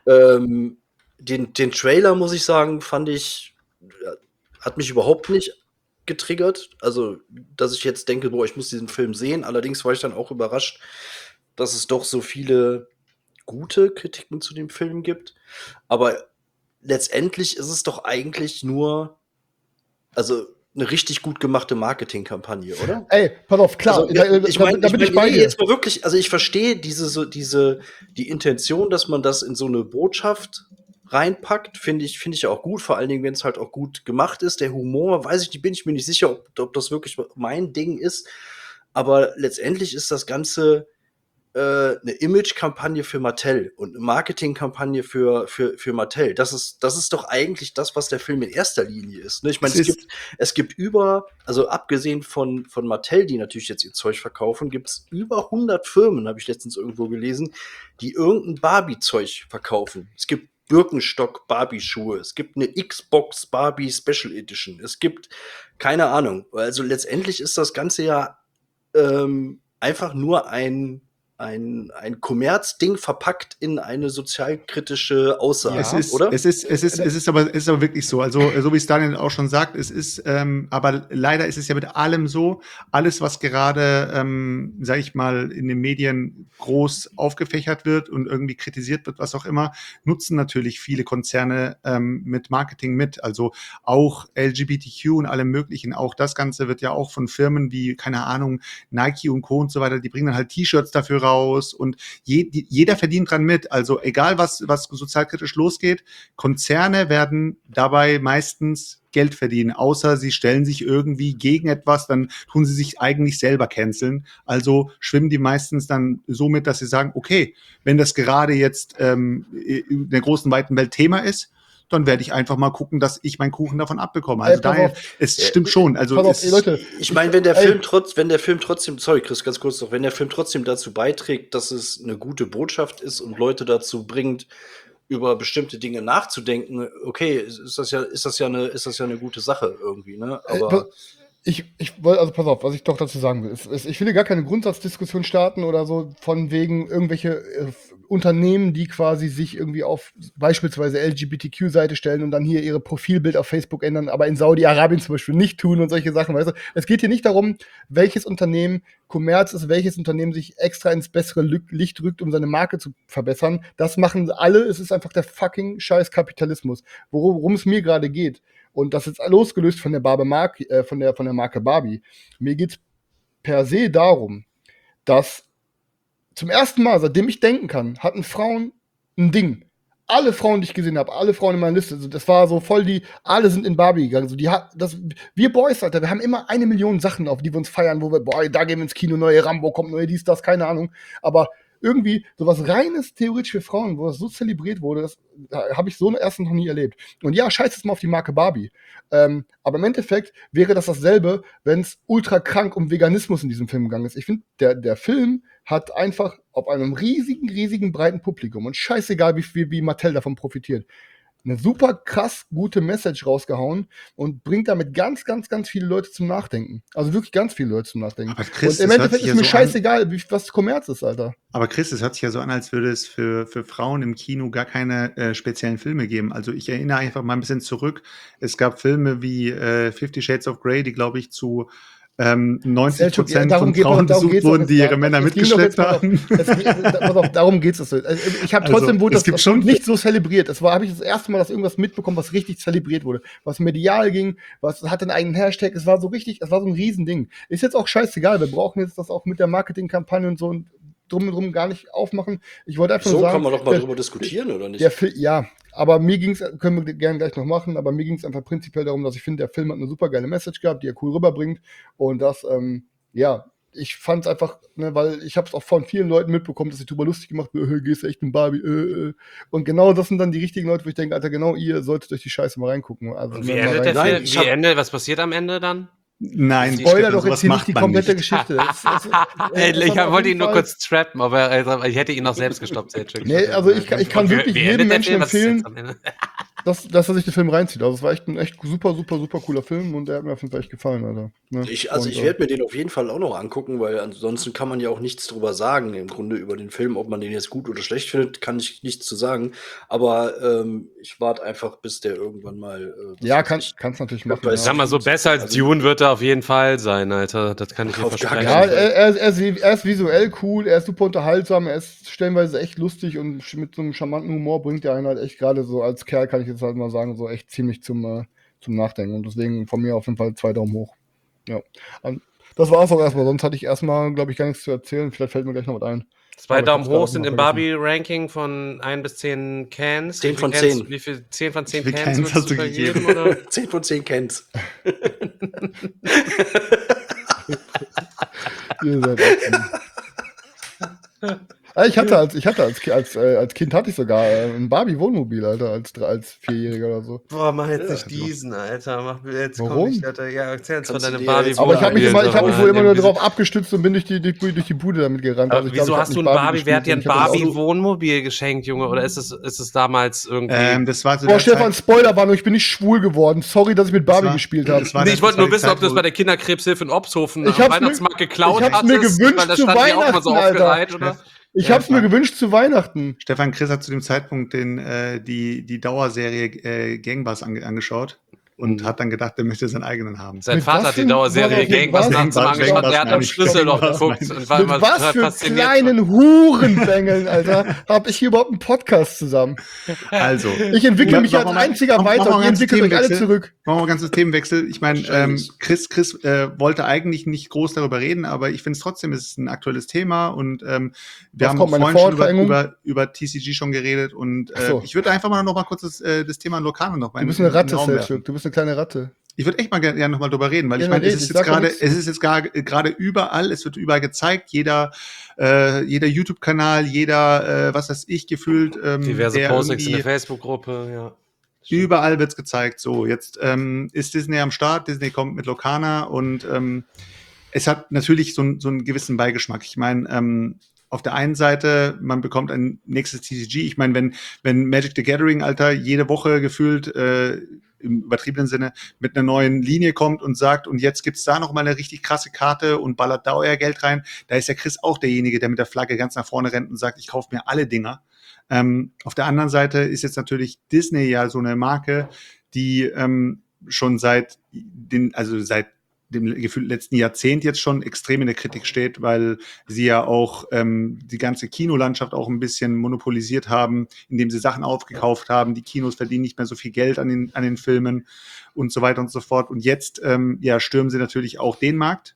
Den Trailer, muss ich sagen, hat mich überhaupt nicht getriggert. Also, dass ich jetzt denke, boah, ich muss diesen Film sehen. Allerdings war ich dann auch überrascht, dass es doch so viele gute Kritiken zu dem Film gibt. Aber letztendlich ist es doch eigentlich nur, also eine richtig gut gemachte Marketingkampagne, oder? Ey, pass auf, klar, Also, da ich bin ich bei nee, dir. jetzt mal wirklich, also ich verstehe die Intention, dass man das in so eine Botschaft reinpackt, finde ich auch gut, vor allen Dingen, wenn es halt auch gut gemacht ist. Der Humor, weiß ich nicht, bin ich mir nicht sicher, ob das wirklich mein Ding ist. Aber letztendlich ist das Ganze eine Image-Kampagne für Mattel und eine Marketing-Kampagne für Mattel. Das ist doch eigentlich das, was der Film in erster Linie ist. Ne? Ich meine, es gibt also abgesehen von Mattel, die natürlich jetzt ihr Zeug verkaufen, gibt es über 100 Firmen, habe ich letztens irgendwo gelesen, die irgendein Barbie-Zeug verkaufen. Es gibt Birkenstock Barbie-Schuhe, es gibt eine Xbox Barbie Special Edition, es gibt keine Ahnung. Also letztendlich ist das Ganze ja einfach nur ein Kommerzding verpackt in eine sozialkritische Aussage, oder? Es ist aber wirklich so. Also, so wie es Daniel auch schon sagt, es ist, aber leider ist es ja mit allem so, alles, was gerade, sag ich mal, in den Medien groß aufgefächert wird und irgendwie kritisiert wird, was auch immer, nutzen natürlich viele Konzerne mit Marketing mit. Also auch LGBTQ und allem möglichen. Auch das Ganze wird ja auch von Firmen wie, keine Ahnung, Nike und Co. und so weiter, die bringen dann halt T-Shirts dafür raus und jeder verdient dran mit. Also egal, was sozialkritisch losgeht, Konzerne werden dabei meistens Geld verdienen, außer sie stellen sich irgendwie gegen etwas, dann tun sie sich eigentlich selber canceln. Also schwimmen die meistens dann so mit, dass sie sagen, okay, wenn das gerade jetzt in der großen, weiten Welt Thema ist, dann werde ich einfach mal gucken, dass ich meinen Kuchen davon abbekomme. Also daher, es stimmt schon. Also Leute, ich meine, wenn der Film trotzdem, sorry Chris, ganz kurz noch, wenn der Film trotzdem dazu beiträgt, dass es eine gute Botschaft ist und Leute dazu bringt, über bestimmte Dinge nachzudenken, okay, ist das ja eine gute Sache irgendwie, ne? Aber Ich wollte, also pass auf, was ich doch dazu sagen will. Ich will hier gar keine Grundsatzdiskussion starten oder so, von wegen irgendwelche Unternehmen, die quasi sich irgendwie auf beispielsweise LGBTQ-Seite stellen und dann hier ihre Profilbild auf Facebook ändern, aber in Saudi-Arabien zum Beispiel nicht tun und solche Sachen, weißt du? Es geht hier nicht darum, welches Unternehmen Kommerz ist, welches Unternehmen sich extra ins bessere Licht rückt, um seine Marke zu verbessern. Das machen alle. Es ist einfach der fucking scheiß Kapitalismus. Worum es mir gerade geht. Und das ist losgelöst von der von der Marke Barbie. Mir geht es per se darum, dass zum ersten Mal, seitdem ich denken kann, hatten Frauen ein Ding. Alle Frauen, die ich gesehen habe, alle Frauen in meiner Liste, das war so voll alle sind in Barbie gegangen. So, wir Boys, Alter, wir haben immer 1 Million Sachen, auf die wir uns feiern, wo wir, boah, da gehen wir ins Kino, neue Rambo kommt, neue dies, das, keine Ahnung. Aber irgendwie sowas reines theoretisch für Frauen, wo das so zelebriert wurde, das habe ich so erstens noch nie erlebt. Und ja, scheiß jetzt mal auf die Marke Barbie. Aber im Endeffekt wäre das dasselbe, wenn es ultra krank um Veganismus in diesem Film gegangen ist. Ich finde, der Film hat einfach auf einem riesigen, breiten Publikum und scheißegal, wie Mattel davon profitiert, eine super krass gute Message rausgehauen und bringt damit ganz viele Leute zum Nachdenken. Also wirklich ganz viele Leute zum Nachdenken. Aber Chris, und im Endeffekt ist mir scheißegal, was Kommerz ist, Alter. Aber Chris, es hört sich ja so an, als würde es für Frauen im Kino gar keine speziellen Filme geben. Also ich erinnere einfach mal ein bisschen zurück. Es gab Filme wie 50 Shades of Grey, die, glaube ich, zu 90% darum von geht- Frauen darum besucht geht's wurden, doch die jetzt ihre mal. Männer Es ging doch mitgeschleppt jetzt mal haben. Pass auf, darum geht es. Ich habe Also, trotzdem wohl es gibt schon- nicht so zelebriert. Habe ich das erste Mal, dass irgendwas mitbekommen, was richtig zelebriert wurde. Was medial ging, was hatte einen eigenen Hashtag. Es war so ein Riesending. Ist jetzt auch scheißegal. Wir brauchen jetzt das auch mit der Marketingkampagne und so und drum gar nicht aufmachen. Ich wollte einfach So nur sagen, kann man doch mal drüber diskutieren, oder nicht? ja, aber mir ging's, können wir gerne gleich noch machen, aber mir ging es einfach prinzipiell darum, dass ich finde, der Film hat eine super geile Message gehabt, die er cool rüberbringt und das, ja, ich fand es einfach, ne, weil ich habe es auch von vielen Leuten mitbekommen, dass sich drüber lustig gemacht wird, gehst du echt in Barbie, und genau das sind dann die richtigen Leute, wo ich denke, Alter, genau ihr solltet euch die Scheiße mal reingucken. Also, Und wie mal endet der Nein, Film? Was passiert am Ende dann? Nein, Spoiler Stefan, doch sowas jetzt hier macht nicht die man komplette nicht. Geschichte. Ich wollte ihn nur kurz trappen, aber ich hätte ihn noch selbst gestoppt. Nee, also ich kann wirklich jedem Menschen empfehlen, am Ende? dass er sich den Film reinzieht. Also es war echt ein super, super, super cooler Film und der hat mir auf jeden Fall echt gefallen, Alter. Ne? Ich Und, werde mir den auf jeden Fall auch noch angucken, weil ansonsten kann man ja auch nichts drüber sagen, im Grunde über den Film. Ob man den jetzt gut oder schlecht findet, kann ich nichts zu sagen. Aber ich warte einfach, bis der irgendwann mal. ja, kannst natürlich machen. Weil Ja. es Sag mal so, besser als Dune wird er auf jeden Fall sein, Alter. Das kann ich dir Auf gar versprechen. Ja, keinen er ist visuell cool, er ist super unterhaltsam, er ist stellenweise echt lustig und mit so einem charmanten Humor bringt er einen halt echt gerade so als Kerl, kann ich jetzt halt mal sagen, so echt ziemlich zum Nachdenken. Und deswegen von mir auf jeden Fall 2 Daumen hoch. Ja. Und das war's auch erstmal, sonst hatte ich erstmal, glaube ich, gar nichts zu erzählen. Vielleicht fällt mir gleich noch was ein. 2 Aber ich Daumen hab's gerade hoch sind noch im vergessen. Barbie-Ranking von 1 bis 10 Cans. 10 von Wie viel 10. Wie viel 10 von 10 Wie viel Cans Cans würdest hast du du vergeben? gegeben? Oder? 10 von 10 kennt's. Ihr seid echt Ich hatte als Kind hatte ich sogar ein Barbie-Wohnmobil, Alter, als 4-Jähriger oder so. Boah, mach jetzt Ja, nicht diesen, Alter. Mach mir jetzt Warum? nicht, Alter. Ja, erzähl uns von Kannst du deinem dir Barbie. jetzt Aber ich habe mich wohl immer nur Wieso- darauf abgestützt und bin durch die Bude damit gerannt. Aber ich glaub, wieso ich hab hast du nicht ein Barbie? Wer hat dir ein gespielt, ich hab das Barbie-Wohnmobil geschenkt, Junge? Oder ist es damals irgendwie. Das war so Boah, der Stefan, Zeit- Spoilerwarnung, ich bin nicht schwul geworden. Sorry, dass ich mit Barbie war- gespielt habe. das war Nee, der- ich wollte das war nur die wissen, Zeit, ob du es wo- bei der Kinderkrebshilfe in Obsthofen Ich am hab's mir- Weihnachtsmarkt geklaut ich hab's mir hattest, gewünscht weil da zu standen die auch immer so Weihnachten, Alter. aufgereiht, oder? Ich Ja, hab's mir gewünscht zu Weihnachten. Stefan Chris hat zu dem Zeitpunkt die Dauerserie Gangbus angeschaut und hat dann gedacht, er möchte seinen eigenen haben. Sein Mit Vater was hat die für- Dauerserie was- Gangbus was- nachts im was- angeschaut. Der hat am was- Schlüsselloch was- geguckt was- und war Mit immer was total für fasziniert. kleinen Hurenbengeln, Alter, hab ich hier überhaupt einen Podcast zusammen. Also, Ich entwickle mich Machen als wir mal- einziger machen wir weiter mal und ihr einen ganzen entwickelt euch alle Themenwechsel. zurück. Machen wir mal ganz Themenwechsel. Ich meine, Wahrscheinlich. Chris wollte eigentlich nicht groß darüber reden, aber ich finde es trotzdem, es ist ein aktuelles Thema und wir Was haben kommt, meine vorhin schon Vorverengung? über TCG schon geredet und Ach so. ich würde einfach mal noch mal kurz das Thema Locano noch mal Du bist in eine den Ratte, Raum werfen. Selchuk. Du bist eine kleine Ratte. Ich würde echt mal gerne noch mal drüber reden, weil Ja, ich meine, dann es red. ist Ich jetzt sag ja gerade überall, es wird überall gezeigt, jeder YouTube-Kanal, jeder, was weiß ich, gefühlt, Diverse der Postings in irgendwie- der Facebook-Gruppe, ja. Überall wird's gezeigt. So, jetzt ist Disney am Start. Disney kommt mit Locana und es hat natürlich so einen gewissen Beigeschmack. Ich meine, auf der einen Seite, man bekommt ein nächstes TCG. Ich meine, wenn Magic the Gathering, Alter, jede Woche gefühlt im übertriebenen Sinne mit einer neuen Linie kommt und sagt, und jetzt gibt's da noch mal eine richtig krasse Karte und ballert da euer Geld rein, da ist ja Chris auch derjenige, der mit der Flagge ganz nach vorne rennt und sagt, ich kaufe mir alle Dinger. Auf der anderen Seite ist jetzt natürlich Disney ja so eine Marke, die schon seit dem gefühlt letzten Jahrzehnt jetzt schon extrem in der Kritik steht, weil sie ja auch die ganze Kinolandschaft auch ein bisschen monopolisiert haben, indem sie Sachen aufgekauft haben. Die Kinos verdienen nicht mehr so viel Geld an den Filmen und so weiter und so fort. Und jetzt stürmen sie natürlich auch den Markt.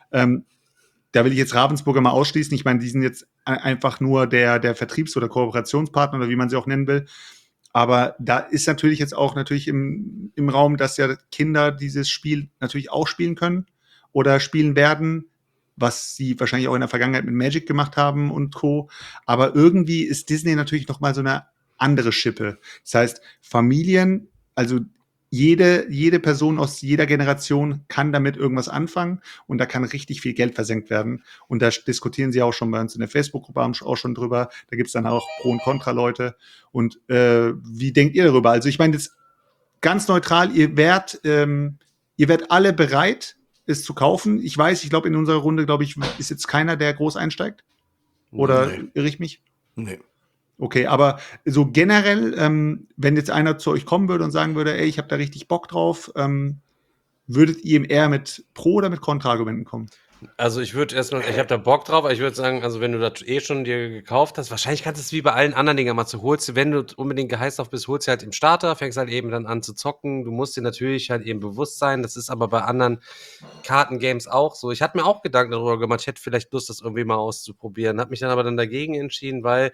Da will ich jetzt Ravensburger mal ausschließen. Ich meine, die sind jetzt einfach nur der Vertriebs- oder Kooperationspartner oder wie man sie auch nennen will. Aber da ist natürlich jetzt auch im Raum, dass ja Kinder dieses Spiel natürlich auch spielen können oder spielen werden, was sie wahrscheinlich auch in der Vergangenheit mit Magic gemacht haben und Co. Aber irgendwie ist Disney natürlich noch mal so eine andere Schippe. Das heißt, Familien, also jede Person aus jeder Generation kann damit irgendwas anfangen und da kann richtig viel Geld versenkt werden. Und da diskutieren sie auch schon bei uns in der Facebook-Gruppe auch schon drüber. Da gibt's dann auch Pro- und Kontra-Leute. Und wie denkt ihr darüber? Also ich meine jetzt ganz neutral, ihr werdet alle bereit, es zu kaufen. Ich glaube, in unserer Runde, ist jetzt keiner, der groß einsteigt. Oder Nee. irre ich mich? Nee. Okay, aber so generell, wenn jetzt einer zu euch kommen würde und sagen würde, ey, ich habe da richtig Bock drauf, würdet ihr ihm eher mit Pro- oder mit Kontraargumenten kommen? Also ich habe da Bock drauf, aber ich würde sagen, also wenn du das schon dir gekauft hast, wahrscheinlich kannst du es wie bei allen anderen Dingen mal holst, wenn du unbedingt geheißt drauf bist, holst du halt im Starter, fängst halt eben dann an zu zocken. Du musst dir natürlich halt eben bewusst sein, das ist aber bei anderen Kartengames auch so. Ich hatte mir auch Gedanken darüber gemacht, ich hätte vielleicht Lust, das irgendwie mal auszuprobieren, habe mich dann aber dann dagegen entschieden, weil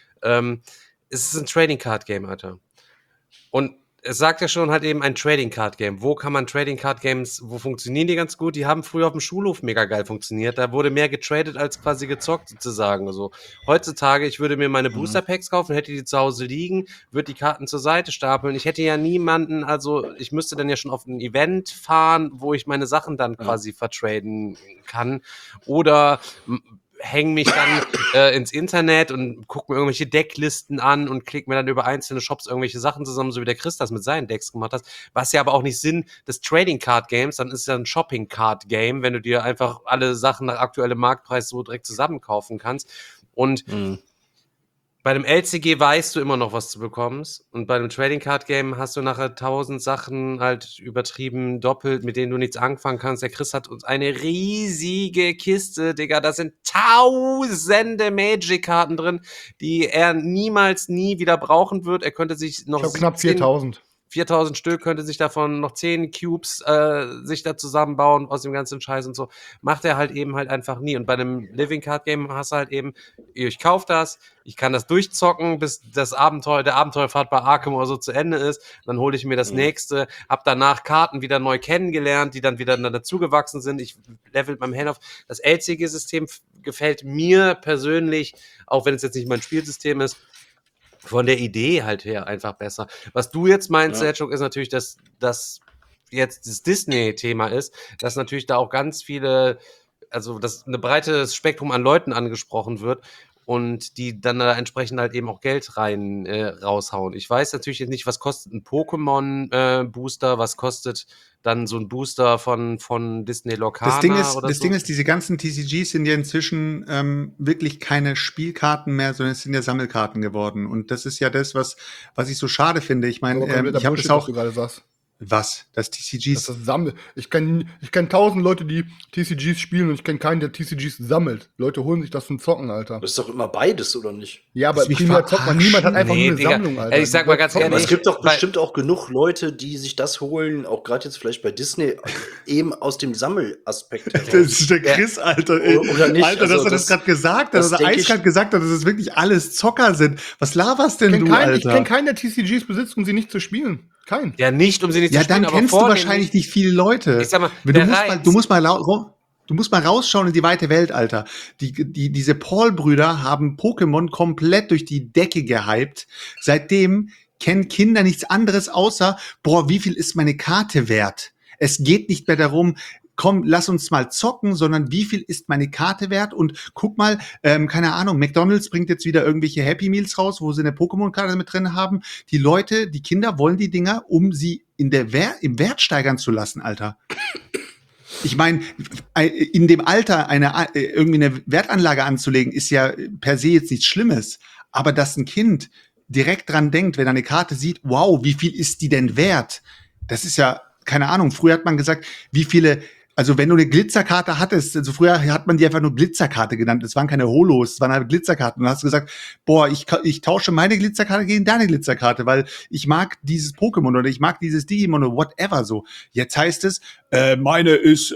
es ist ein Trading Card Game, Alter. Und es sagt ja schon halt eben ein Trading Card Game. Wo kann man Trading Card Games, wo funktionieren die ganz gut? Die haben früher auf dem Schulhof mega geil funktioniert. Da wurde mehr getradet als quasi gezockt sozusagen. Also heutzutage, ich würde mir meine Booster Packs kaufen, hätte die zu Hause liegen, würde die Karten zur Seite stapeln. Ich hätte ja niemanden, also ich müsste dann ja schon auf ein Event fahren, wo ich meine Sachen dann quasi vertraden kann. Oder hänge mich dann ins Internet und gucke mir irgendwelche Decklisten an und klicke mir dann über einzelne Shops irgendwelche Sachen zusammen, so wie der Chris das mit seinen Decks gemacht hat. Was ja aber auch nicht Sinn des Trading Card Games, dann ist es ja ein Shopping Card Game, wenn du dir einfach alle Sachen nach aktuellem Marktpreis so direkt zusammen kaufen kannst. Und bei dem LCG weißt du immer noch, was du bekommst. Und bei einem Trading Card Game hast du nachher 1000 Sachen halt übertrieben doppelt, mit denen du nichts anfangen kannst. Der Chris hat uns eine riesige Kiste, Digga. Da sind tausende Magic-Karten drin, die er niemals nie wieder brauchen wird. Er könnte sich noch Ich habe knapp 4000. 4000 Stück, könnte sich davon noch 10 Cubes sich da zusammenbauen aus dem ganzen Scheiß und so. Macht er halt eben halt einfach nie. Und bei einem Living Card Game hast du halt eben, ich kaufe das, ich kann das durchzocken, bis der Abenteuerfahrt bei Arkham oder so zu Ende ist. Dann hole ich mir das nächste, hab danach Karten wieder neu kennengelernt, die dann wieder dazugewachsen sind. Ich level mit meinem Hand auf. Das LCG-System gefällt mir persönlich, auch wenn es jetzt nicht mein Spielsystem ist, von der Idee halt her einfach besser. Was du jetzt meinst, Selchuk, ist natürlich, dass das jetzt das Disney-Thema ist, dass natürlich da auch ganz viele, also dass ein breites Spektrum an Leuten angesprochen wird und die dann da entsprechend halt eben auch Geld raushauen. Ich weiß natürlich jetzt nicht, was kostet ein Pokémon-Booster, was kostet dann so ein Booster von Disney Lorcana Das Ding ist, diese ganzen TCGs sind ja inzwischen wirklich keine Spielkarten mehr, sondern es sind ja Sammelkarten geworden. Und das ist ja das, was ich so schade finde. Ich meine, ich habe das auch. Du gerade sagst. Was? Das TCGs? Das Sammel. Ich kenn 1000 Leute, die TCGs spielen und ich kenne keinen, der TCGs sammelt. Leute holen sich das zum Zocken, Alter. Das ist doch immer beides, oder nicht? Ja, aber primär zockt man. Niemand hat einfach nur eine Digga. Sammlung, Alter. Ich sag mal ganz ehrlich, Es gibt doch bestimmt auch genug Leute, die sich das holen, auch gerade jetzt vielleicht bei Disney, eben aus dem Sammelaspekt heraus. Das ist der Chris, Alter. Ey. Oder nicht? Alter, dass er das gerade gesagt hat, dass er eiskalt gesagt hat, dass es wirklich alles Zocker sind. Was laberst denn du, Alter? Ich kenne keinen, der TCGs besitzt, um sie nicht zu spielen. Kein. Ja, nicht, um sie nicht zu spielen, dann aber kennst du wahrscheinlich nicht viele Leute. Ich sag mal, du musst mal rausschauen in die weite Welt, Alter. Diese Paul-Brüder haben Pokémon komplett durch die Decke gehypt. Seitdem kennen Kinder nichts anderes außer, boah, wie viel ist meine Karte wert? Es geht nicht mehr darum, komm, lass uns mal zocken, sondern wie viel ist meine Karte wert? Und guck mal, keine Ahnung, McDonald's bringt jetzt wieder irgendwelche Happy Meals raus, wo sie eine Pokémon-Karte mit drin haben. Die Leute, die Kinder wollen die Dinger, um sie im Wert steigern zu lassen, Alter. Ich meine, in dem Alter irgendwie eine Wertanlage anzulegen, ist ja per se jetzt nichts Schlimmes. Aber dass ein Kind direkt dran denkt, wenn er eine Karte sieht, wow, wie viel ist die denn wert? Das ist ja, keine Ahnung, früher hat man gesagt, also wenn du eine Glitzerkarte hattest, also früher hat man die einfach nur Glitzerkarte genannt, es waren keine Holos, es waren halt Glitzerkarten. Und dann hast du gesagt, boah, ich tausche meine Glitzerkarte gegen deine Glitzerkarte, weil ich mag dieses Pokémon oder ich mag dieses Digimon oder whatever so. Jetzt heißt es, meine ist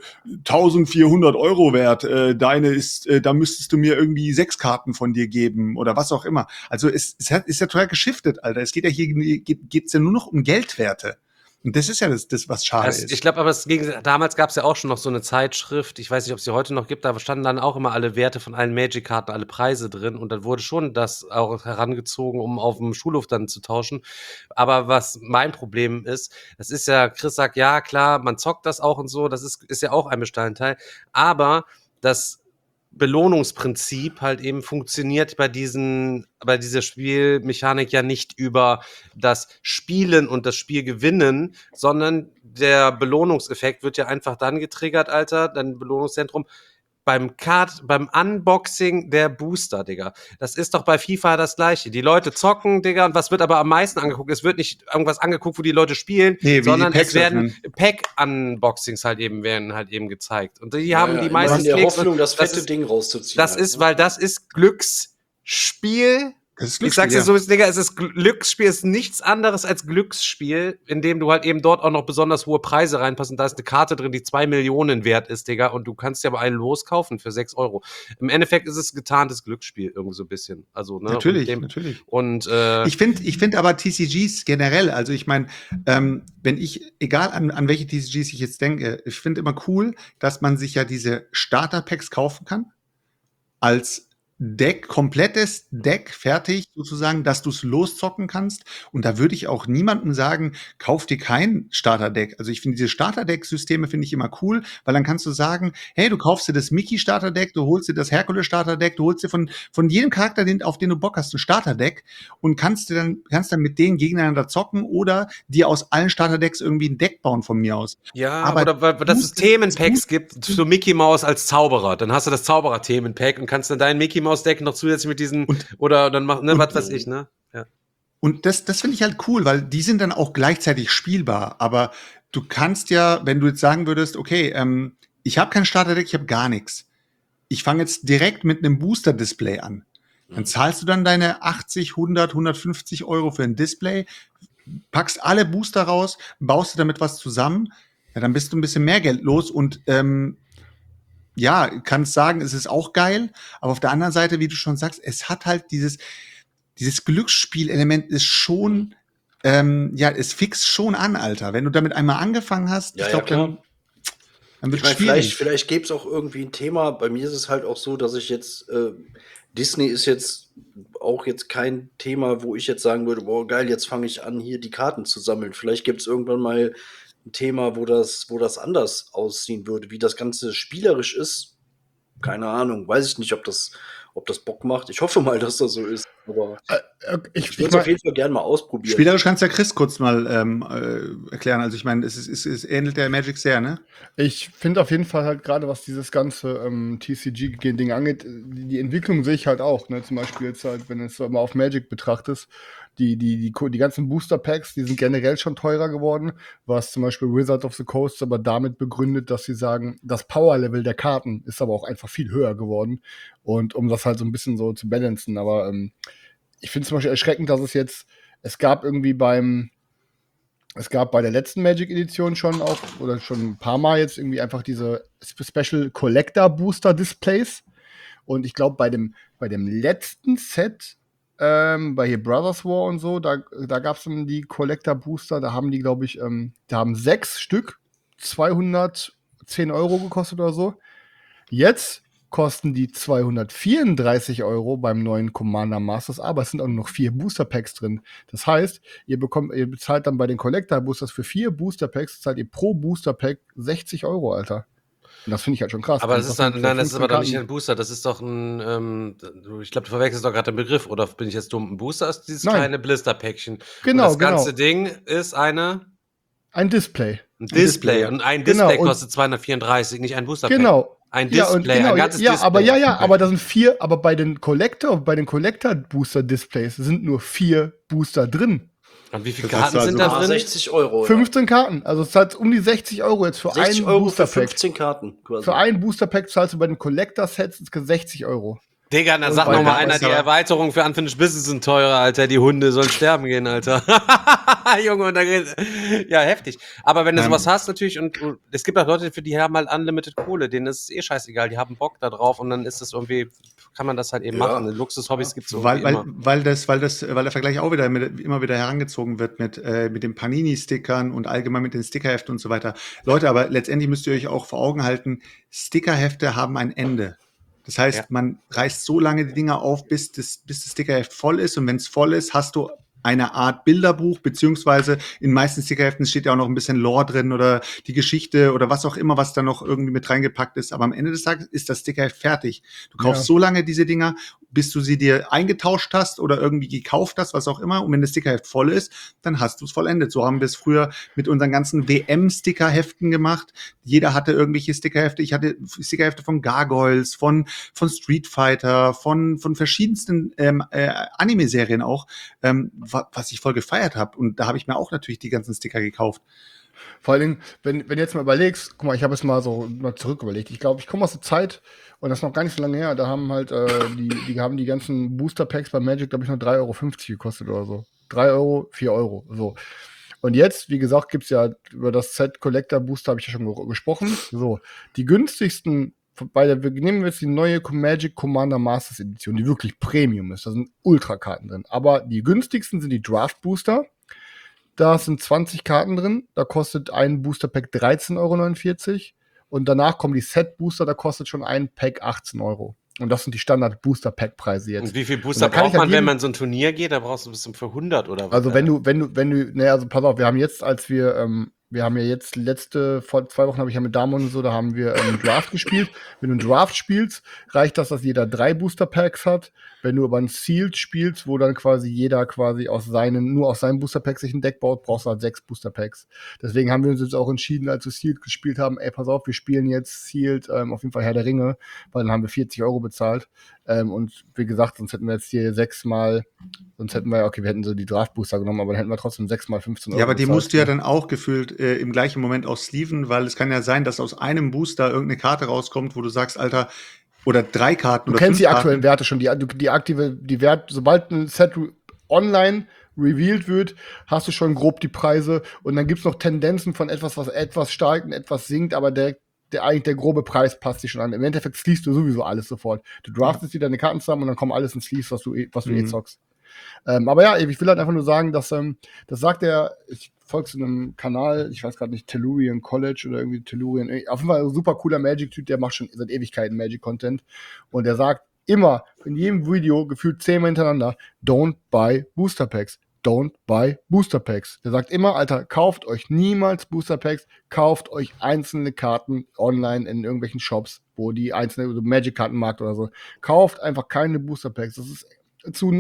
1400 € wert, deine ist, da müsstest du mir irgendwie 6 Karten von dir geben oder was auch immer. Also ist ja total geschiftet, Alter. Es geht ja hier, geht's ja nur noch um Geldwerte. Und das ist ja das was schade ist. Ich glaube aber, damals gab es ja auch schon noch so eine Zeitschrift, ich weiß nicht, ob es sie heute noch gibt, da standen dann auch immer alle Werte von allen Magic-Karten, alle Preise drin und dann wurde schon das auch herangezogen, um auf dem Schulhof dann zu tauschen. Aber was mein Problem ist, das ist ja, Chris sagt, ja klar, man zockt das auch und so, das ist ja auch ein Bestandteil, aber das Belohnungsprinzip halt eben funktioniert bei dieser Spielmechanik ja nicht über das Spielen und das Spiel gewinnen, sondern der Belohnungseffekt wird ja einfach dann getriggert, Alter, dein Belohnungszentrum, beim Unboxing der Booster, Digga. Das ist doch bei FIFA das Gleiche. Die Leute zocken, Digga, und was wird aber am meisten angeguckt? Es wird nicht irgendwas angeguckt, wo die Leute spielen, Nee, wie sondern die Packs es werden öffnen. Pack-Unboxings werden halt eben gezeigt. Und die haben die immer meisten in der Klicks. Hoffnung, das fette ist, Ding rauszuziehen. das halt, ist, ne? weil das ist Glücksspiel. Das ist Ich sag's dir Glücksspiel, so, Digga, es ist Glücksspiel, ist nichts anderes als Glücksspiel, in dem du halt eben dort auch noch besonders hohe Preise reinpassen. Da ist eine Karte drin, die 2 Millionen wert ist, Digga, und du kannst dir aber einen loskaufen für 6 Euro. Im Endeffekt ist es getarntes Glücksspiel, irgendwie so ein bisschen. Also, ne? Natürlich, natürlich. Und Ich finde aber TCGs generell, also ich meine, egal an welche TCGs ich jetzt denke, ich finde immer cool, dass man sich ja diese Starter-Packs kaufen kann, als Deck, komplettes Deck fertig sozusagen, dass du es loszocken kannst. Und da würde ich auch niemandem sagen, kauf dir kein Starterdeck. Also ich finde diese Starterdeck-Systeme finde ich immer cool, weil dann kannst du sagen, hey, du kaufst dir das Mickey-Starterdeck, du holst dir das Herkules-Starterdeck, du holst dir von jedem Charakter, auf den du Bock hast, ein Starterdeck und kannst dann mit denen gegeneinander zocken oder dir aus allen Starterdecks irgendwie ein Deck bauen von mir aus. ja, aber oder weil dass es Themenpacks gibt, so Mickey Mouse als Zauberer. Dann hast du das Zauberer-Themenpack und kannst dann dein Mickey Mouse-Deck noch zusätzlich mit diesen, oder dann mach, ne, was weiß ich, ne? Ja. Und das finde ich halt cool, weil die sind dann auch gleichzeitig spielbar. Aber du kannst ja, wenn du jetzt sagen würdest, okay, ich habe kein Starterdeck, ich habe gar nichts. Ich fange jetzt direkt mit einem Booster-Display an. Dann zahlst du dann deine 80, 100, 150 Euro für ein Display, packst alle Booster raus, baust dir damit was zusammen, ja, dann bist du ein bisschen mehr Geld los und ja, kannst sagen, es ist auch geil, aber auf der anderen Seite, wie du schon sagst, es hat halt dieses Glücksspielelement ist schon, ja, es fixt schon an, Alter. Wenn du damit einmal angefangen hast, Ja, ich ja, glaube, klar. dann wird Ich es meine, schwierig. vielleicht gäbe es auch irgendwie ein Thema. Bei mir ist es halt auch so, dass ich jetzt, Disney ist jetzt auch jetzt kein Thema, wo ich jetzt sagen würde, boah, geil, jetzt fange ich an, hier die Karten zu sammeln. Vielleicht gibt es irgendwann mal ein Thema, wo das anders aussehen würde. Wie das Ganze spielerisch ist, keine Ahnung. Weiß ich nicht, ob das Bock macht. Ich hoffe mal, dass das so ist. Aber ich würde es auf jeden Fall gerne mal ausprobieren. Spielerisch kannst ja Chris kurz mal erklären. Also ich meine, es ähnelt der Magic sehr, ne? Ich finde auf jeden Fall halt gerade, was dieses ganze TCG-Ding angeht, die Entwicklung sehe ich halt auch. Ne? Zum Beispiel jetzt halt, wenn du es mal auf Magic betrachtest, die ganzen Booster-Packs, die sind generell schon teurer geworden, was zum Beispiel Wizards of the Coast aber damit begründet, dass sie sagen, das Power-Level der Karten ist aber auch einfach viel höher geworden. Und um das halt so ein bisschen so zu balancen. Aber ich finde es zum Beispiel erschreckend, dass es gab bei der letzten Magic-Edition schon auch, oder schon ein paar Mal jetzt irgendwie einfach diese Special Collector Booster Displays. Und ich glaube, bei dem letzten Set, bei hier Brothers War und so, da gab es dann die Collector Booster, da haben die, glaube ich, da haben 6 Stück 210 Euro gekostet oder so. Jetzt kosten die 234 Euro beim neuen Commander Masters, aber es sind auch nur noch 4 Booster Packs drin. Das heißt, ihr bezahlt dann bei den Collector Boosters für 4 Booster Packs, zahlt ihr pro Booster Pack 60 Euro, Alter. Und das finde ich halt schon krass. Aber Und das ist sind dann, für nein, das ist 15 aber doch nicht Karten. ein Booster, das ist doch ein, ich glaube, du verwechselst doch gerade den Begriff, oder bin ich jetzt dumm? Ein Booster ist dieses Nein. kleine Blister-Päckchen. Genau, Und das genau. ganze Ding ist ein Display. Display. Und ein Genau, Display und- kostet 234, nicht ein Booster-Pack. Genau. Ein Ja, und Display, genau, ein ganzes ja, Display. aber da sind 4, aber bei den Collector-Booster-Displays sind nur 4 Booster drin. Und wie viele Das hast Karten du sind also- da drin? 60 Euro. 15 Karten. Also es zahlt um die 60 Euro jetzt für 60 ein Euro für Booster-Pack. 15 Karten. Quasi. Für ein Booster-Pack zahlst du bei den Collector-Sets 60 Euro. Digga, dann Und sag bei noch mal der- einer, was die aber- Erweiterungen für Unfinished Business sind teurer, Alter. Die Hunde sollen sterben gehen, Alter. Junge, und da geht, ja, heftig. Aber wenn du sowas hast natürlich, und es gibt auch Leute, für die haben halt unlimited Kohle, denen ist es eh scheißegal, die haben Bock da drauf und dann ist das irgendwie, kann man das halt eben Ja. machen. Luxushobbys gibt's so Weil immer. der Vergleich auch immer wieder herangezogen wird mit den Panini-Stickern und allgemein mit den Stickerheften und so weiter. Leute, aber letztendlich müsst ihr euch auch vor Augen halten, Stickerhefte haben ein Ende. Das heißt, Ja. man reißt so lange die Dinger auf, bis das Stickerheft voll ist. Und wenn es voll ist, hast du eine Art Bilderbuch, beziehungsweise in meisten Stickerheften steht ja auch noch ein bisschen Lore drin oder die Geschichte oder was auch immer, was da noch irgendwie mit reingepackt ist. Aber am Ende des Tages ist das Stickerheft fertig. Du kaufst so lange diese Dinger, bis du sie dir eingetauscht hast oder irgendwie gekauft hast, was auch immer. Und wenn das Stickerheft voll ist, dann hast du es vollendet. So haben wir es früher mit unseren ganzen WM-Stickerheften gemacht. Jeder hatte irgendwelche Stickerhefte. Ich hatte Stickerhefte von Gargoyles, von Street Fighter, von verschiedensten Anime-Serien auch, was ich voll gefeiert habe. Und da habe ich mir auch natürlich die ganzen Sticker gekauft. Vor allen Dingen, wenn du jetzt mal überlegst, guck mal, ich habe es mal so mal zurück überlegt. Ich glaube, ich komme aus der Zeit, und das ist noch gar nicht so lange her, da haben halt die haben die ganzen Booster-Packs bei Magic, glaube ich, nur 3,50 € gekostet oder so. 3 Euro, 4 Euro, so. Und jetzt, wie gesagt, gibt's ja über das Set Collector Booster, habe ich ja schon gesprochen. So, die günstigsten, wir nehmen jetzt die neue Magic Commander Masters Edition, die wirklich Premium ist. Da sind Ultrakarten drin. Aber die günstigsten sind die Draft Booster. Da sind 20 Karten drin. Da kostet ein Booster Pack 13,49 €. Und danach kommen die Set Booster, da kostet schon ein Pack 18 €. Und das sind die Standard Booster Pack Preise jetzt. Und wie viel Booster braucht man, wenn man so ein Turnier geht? Da brauchst du bis zum für 100 oder was? Also wenn du, also pass auf, wir haben jetzt, wir haben ja jetzt vor 2 Wochen habe ich ja mit Damon und so, da haben wir einen Draft gespielt. Wenn du einen Draft spielst, reicht das, dass jeder 3 Booster Packs hat. Wenn du aber einen Sealed spielst, wo dann quasi jeder quasi nur aus seinem Booster Pack sich ein Deck baut, brauchst du halt 6 Booster Packs. Deswegen haben wir uns jetzt auch entschieden, als wir Sealed gespielt haben, pass auf, wir spielen jetzt Sealed, auf jeden Fall Herr der Ringe, weil dann haben wir 40 € bezahlt. Und wie gesagt, sonst hätten wir jetzt hier wir hätten so die Draft Booster genommen, aber dann hätten wir trotzdem 6 mal 15 € Ja, aber die bezahlt. musst du ja dann auch gefühlt im gleichen Moment auch sleeven, weil es kann ja sein, dass aus einem Booster irgendeine Karte rauskommt, wo du sagst, Alter, oder 3 Karten Du oder kennst 5 die aktuellen Karten. Werte schon, die Werte, sobald ein Set online revealed wird, hast du schon grob die Preise und dann gibt's noch Tendenzen von etwas, was etwas steigt und etwas sinkt, aber eigentlich der grobe Preis passt sich schon an. Im Endeffekt sleevest du sowieso alles sofort. Du draftest wieder deine Karten zusammen und dann kommen alles in Sleeves, was du zockst. Aber ja, ich will halt einfach nur sagen, dass das sagt ich folge zu einem Kanal, ich weiß gerade nicht, Tellurian College oder irgendwie Tellurian, auf jeden Fall ein super cooler Magic-Typ, der macht schon seit Ewigkeiten Magic-Content und der sagt immer, in jedem Video, gefühlt 10-mal hintereinander, don't buy Booster Packs. Don't buy Booster Packs. Der sagt immer, Alter, kauft euch niemals Booster Packs, kauft euch einzelne Karten online in irgendwelchen Shops, wo die einzelne Magic-Kartenmarkt oder so. Kauft einfach keine Booster Packs. Das ist zu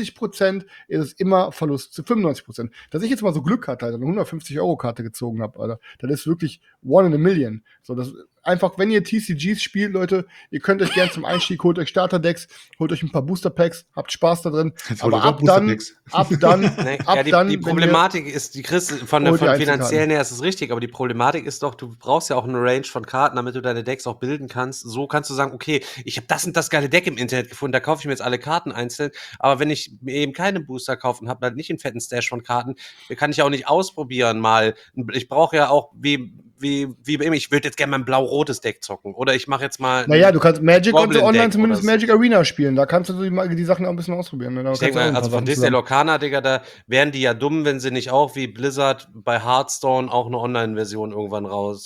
90% ist es immer Verlust, zu 95%. Dass ich jetzt mal so Glück hatte, Alter, eine 150-€ gezogen habe, Alter, das ist wirklich one in a million. So, das einfach, wenn ihr TCGs spielt, Leute, ihr könnt euch gerne zum Einstieg, holt euch Starterdecks, holt euch ein paar Booster Packs, habt Spaß da drin. Jetzt Aber holt euch auch ab dann, die Problematik ist, die Chris, von finanziellen her ist es richtig, aber die Problematik ist doch, du brauchst ja auch eine Range von Karten, damit du deine Decks auch bilden kannst. So kannst du sagen, okay, ich habe das und das geile Deck im Internet gefunden, da kaufe ich mir jetzt alle Karten einzeln. Aber wenn ich mir eben keine Booster kaufe und habe halt nicht einen fetten Stash von Karten, kann ich auch nicht ausprobieren mal. Ich brauche ja auch, wie immer, ich würde jetzt gerne mal ein blau-rotes Deck zocken. Oder ich mache jetzt mal. Naja, du kannst Magic und so online Deck zumindest oder so. Magic Arena spielen. Da kannst du die Sachen auch ein bisschen ausprobieren. Ne? Ich denke mal, also von Disney Lorcana, Digga, da wären die ja dumm, wenn sie nicht auch wie Blizzard bei Hearthstone auch eine Online-Version irgendwann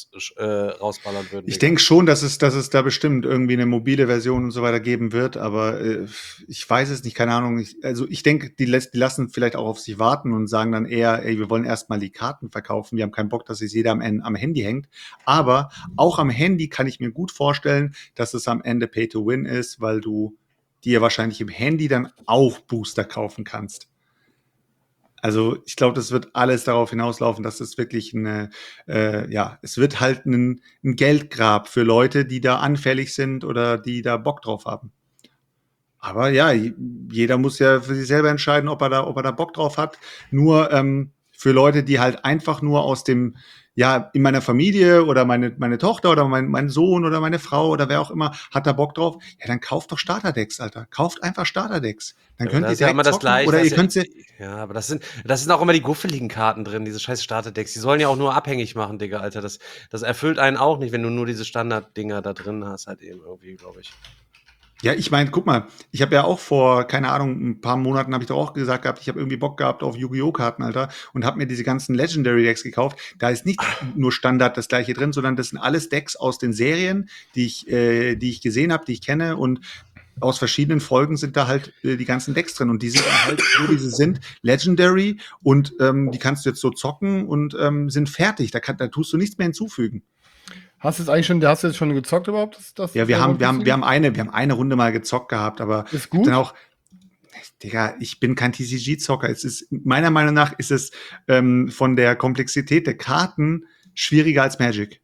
rausballern würden. Ich denke schon, dass es da bestimmt irgendwie eine mobile Version und so weiter geben wird, aber ich weiß es nicht, keine Ahnung. Ich denke, die lassen vielleicht auch auf sich warten und sagen dann eher, ey, wir wollen erstmal die Karten verkaufen, wir haben keinen Bock, dass es jeder am Handy hängt. Aber auch am Handy kann ich mir gut vorstellen, dass es am Ende Pay to Win ist, weil du dir wahrscheinlich im Handy dann auch Booster kaufen kannst. Also ich glaube, das wird alles darauf hinauslaufen, dass es wirklich es wird halt ein Geldgrab für Leute, die da anfällig sind oder die da Bock drauf haben. Aber ja, jeder muss ja für sich selber entscheiden, ob er da Bock drauf hat. Nur für Leute, die halt einfach nur aus dem, ja, in meiner Familie oder meine Tochter oder mein Sohn oder meine Frau oder wer auch immer hat da Bock drauf, ja, dann kauft doch Starterdecks, Alter. Kauft einfach Starterdecks. Dann könnt ihr direkt zocken oder ihr könnt sie. Ja, aber das sind auch immer die guffeligen Karten drin, diese scheiß Starterdecks. Die sollen ja auch nur abhängig machen, Digga, Alter. Das erfüllt einen auch nicht, wenn du nur diese Standarddinger da drin hast, halt eben irgendwie, glaube ich. Ja, ich meine, guck mal, ich habe ja auch vor, keine Ahnung, ein paar Monaten habe ich doch auch gesagt gehabt, ich habe irgendwie Bock gehabt auf Yu-Gi-Oh! Karten, Alter, und habe mir diese ganzen Legendary Decks gekauft. Da ist nicht nur Standard das gleiche drin, sondern das sind alles Decks aus den Serien, die ich gesehen habe, die ich kenne und aus verschiedenen Folgen sind da halt die ganzen Decks drin und die sind dann halt, so wie sie sind, Legendary und die kannst du jetzt so zocken und sind fertig. Da tust du nichts mehr hinzufügen. Hast du jetzt schon gezockt überhaupt? Ja, wir haben eine Runde mal gezockt gehabt, aber ist gut. Dann auch, Digga, ich bin kein TCG-Zocker. Meiner Meinung nach ist es von der Komplexität der Karten schwieriger als Magic.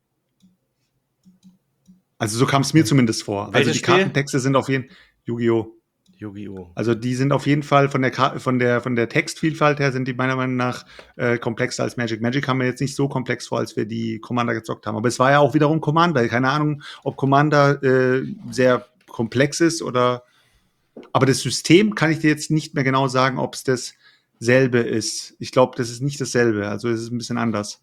Also so kam es mir zumindest vor. Welches also die Spiel? Kartentexte sind auf jeden Yu-Gi-Oh! Also die sind auf jeden Fall von der Textvielfalt her sind die meiner Meinung nach komplexer als Magic. Magic haben wir jetzt nicht so komplex vor, als wir die Commander gezockt haben. Aber es war ja auch wiederum Commander. Keine Ahnung, ob Commander sehr komplex ist oder. Aber das System kann ich dir jetzt nicht mehr genau sagen, ob es dasselbe ist. Ich glaube, das ist nicht dasselbe. Also es ist ein bisschen anders.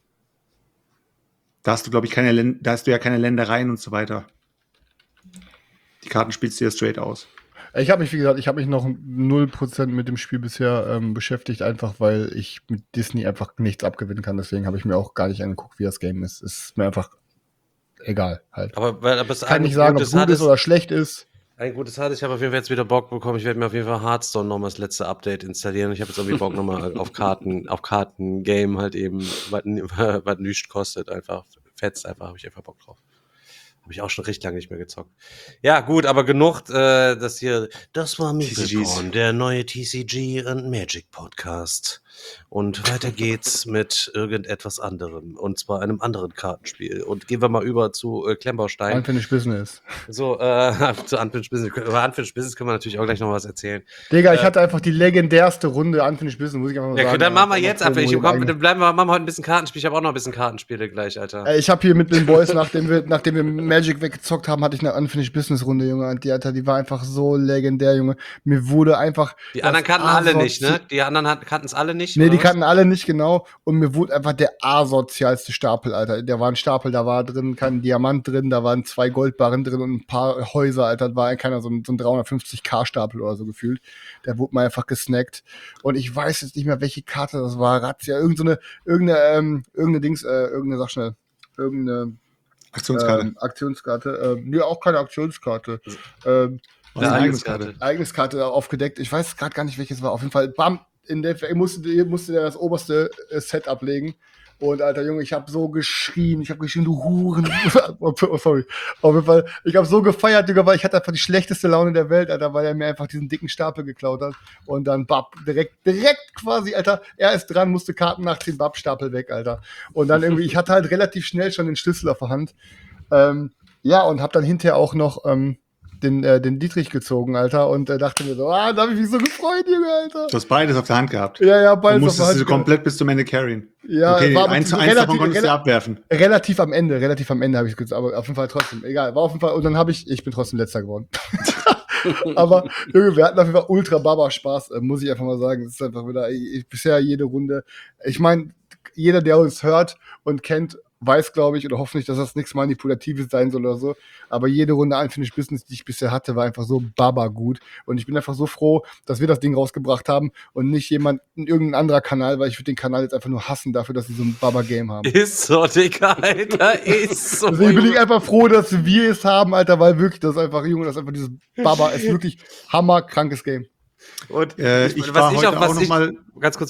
Da hast du, glaube ich, da hast du ja keine Ländereien und so weiter. Die Karten spielst du ja straight aus. Ich habe mich noch 0% mit dem Spiel bisher beschäftigt, einfach weil ich mit Disney einfach nichts abgewinnen kann. Deswegen habe ich mir auch gar nicht angeguckt, wie das Game ist. Es ist mir einfach egal halt. Aber es kann nicht sagen, ob es gut ist oder schlecht ist. Ein gutes hat. Ich habe auf jeden Fall jetzt wieder Bock bekommen. Ich werde mir auf jeden Fall Hearthstone nochmal das letzte Update installieren. Ich habe jetzt irgendwie Bock nochmal auf Karten-Game halt eben, was nichts kostet. Einfach fetzt, habe ich einfach Bock drauf. Habe ich auch schon recht lange nicht mehr gezockt. Ja, gut, aber genug, das war Meepleporn, der neue TCG und Magic Podcast. Und weiter geht's mit irgendetwas anderem. Und zwar einem anderen Kartenspiel. Und gehen wir mal über zu Klemmbaustein. Unfinished Business. So, zu Unfinished Business. Über Unfinished Business können wir natürlich auch gleich noch was erzählen. Digga, ich hatte einfach die legendärste Runde Unfinished Business, muss ich einfach mal sagen. Ja, dann machen wir jetzt einfach. Machen wir heute ein bisschen Kartenspiel. Ich habe auch noch ein bisschen Kartenspiele gleich, Alter. Ich habe hier mit den Boys, nachdem wir Magic weggezockt haben, hatte ich eine Unfinished Business Runde, Junge. Und die war einfach so legendär, Junge. Mir wurde einfach. Die anderen kannten alle nicht, ne? Die anderen kannten es alle nicht. Nee, die kannten alle nicht, genau. Und mir wurde einfach der asozialste Stapel, Alter. Der war ein Stapel, da war drin kein Diamant drin, da waren 2 Goldbarren drin und ein paar Häuser, Alter. Da war keiner so ein 350k-Stapel oder so gefühlt. Der wurde mal einfach gesnackt. Und ich weiß jetzt nicht mehr, welche Karte das war. Razzia, irgendeine Aktionskarte. Nee, auch keine Aktionskarte. Ereigniskarte aufgedeckt. Ich weiß gerade gar nicht, welches war. Auf jeden Fall, bam, musste der das oberste Set ablegen. Und, Alter, Junge, ich habe so geschrien, du Huren. Sorry. Auf jeden Fall, ich habe so gefeiert, Digga, weil ich hatte einfach die schlechteste Laune der Welt, Alter, weil er mir einfach diesen dicken Stapel geklaut hat. Und dann, direkt quasi, Alter, er ist dran, musste Karten nachziehen, Stapel weg, Alter. Und dann irgendwie, ich hatte halt relativ schnell schon den Schlüssel auf der Hand. Ja, und hab dann hinterher auch noch den Dietrich gezogen, Alter, und dachte mir so, da habe ich mich so gefreut, Junge, Alter. Du hast beides auf der Hand gehabt. Ja, beides auf der Hand. Du musstest komplett bis zum Ende carryen. Ja, okay, eins davon konntest du abwerfen. Relativ am Ende habe ich es gesagt, aber auf jeden Fall trotzdem, egal, war auf jeden Fall, und dann ich bin trotzdem Letzter geworden. Aber, Junge, wir hatten auf jeden Fall ultra Baba-Spaß, muss ich einfach mal sagen. Es ist einfach wieder, bisher jede Runde, ich meine, jeder, der uns hört und kennt, weiß, glaube ich, oder hoffentlich, dass das nichts Manipulatives sein soll oder so. Aber jede Runde Unfinished Business, die ich bisher hatte, war einfach so gut. Und ich bin einfach so froh, dass wir das Ding rausgebracht haben und nicht irgendein anderer Kanal, weil ich würde den Kanal jetzt einfach nur hassen dafür, dass sie so ein Baba-Game haben. Ist so, Digga, Alter, ist so. Deswegen bin ich einfach froh, dass wir es haben, Alter, weil wirklich, das ist einfach, Junge, das ist einfach dieses Baba, ist wirklich hammerkrankes Game. Und ganz kurz,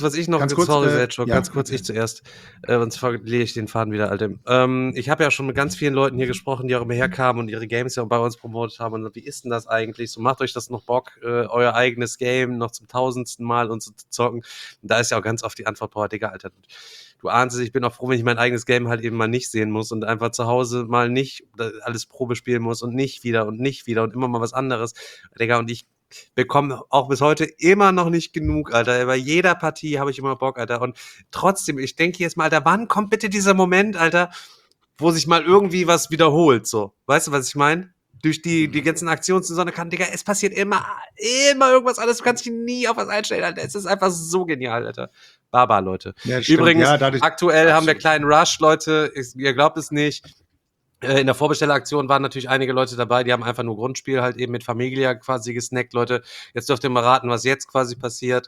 ich zuerst, sonst verliere ich den Faden wieder, Alter. Ich habe ja schon mit ganz vielen Leuten hier gesprochen, die auch immer herkamen und ihre Games ja bei uns promotet haben. Und wie ist denn das eigentlich? So, macht euch das noch Bock, euer eigenes Game noch zum 1000. Mal und so zu zocken? Und da ist ja auch ganz oft die Antwort, boah, Digga, Alter, du ahnst es, ich bin auch froh, wenn ich mein eigenes Game halt eben mal nicht sehen muss und einfach zu Hause mal nicht alles Probe spielen muss und nicht wieder und immer mal was anderes. Digga, und ich bekomme auch bis heute immer noch nicht genug, Alter. Bei jeder Partie habe ich immer Bock, Alter. Und trotzdem, ich denke jetzt mal, Alter, wann kommt bitte dieser Moment, Alter, wo sich mal irgendwie was wiederholt, so. Weißt du, was ich meine? Durch die ganzen Aktionen kann, Digga, es passiert immer irgendwas anderes. Du kannst dich nie auf was einstellen, Alter. Es ist einfach so genial, Alter. Baba, Leute. Ja, übrigens, aktuell haben wir einen kleinen Rush, Leute. Ihr glaubt es nicht. In der Vorbestelleraktion waren natürlich einige Leute dabei, die haben einfach nur Grundspiel halt eben mit Familia quasi gesnackt. Leute, jetzt dürft ihr mal raten, was jetzt quasi passiert.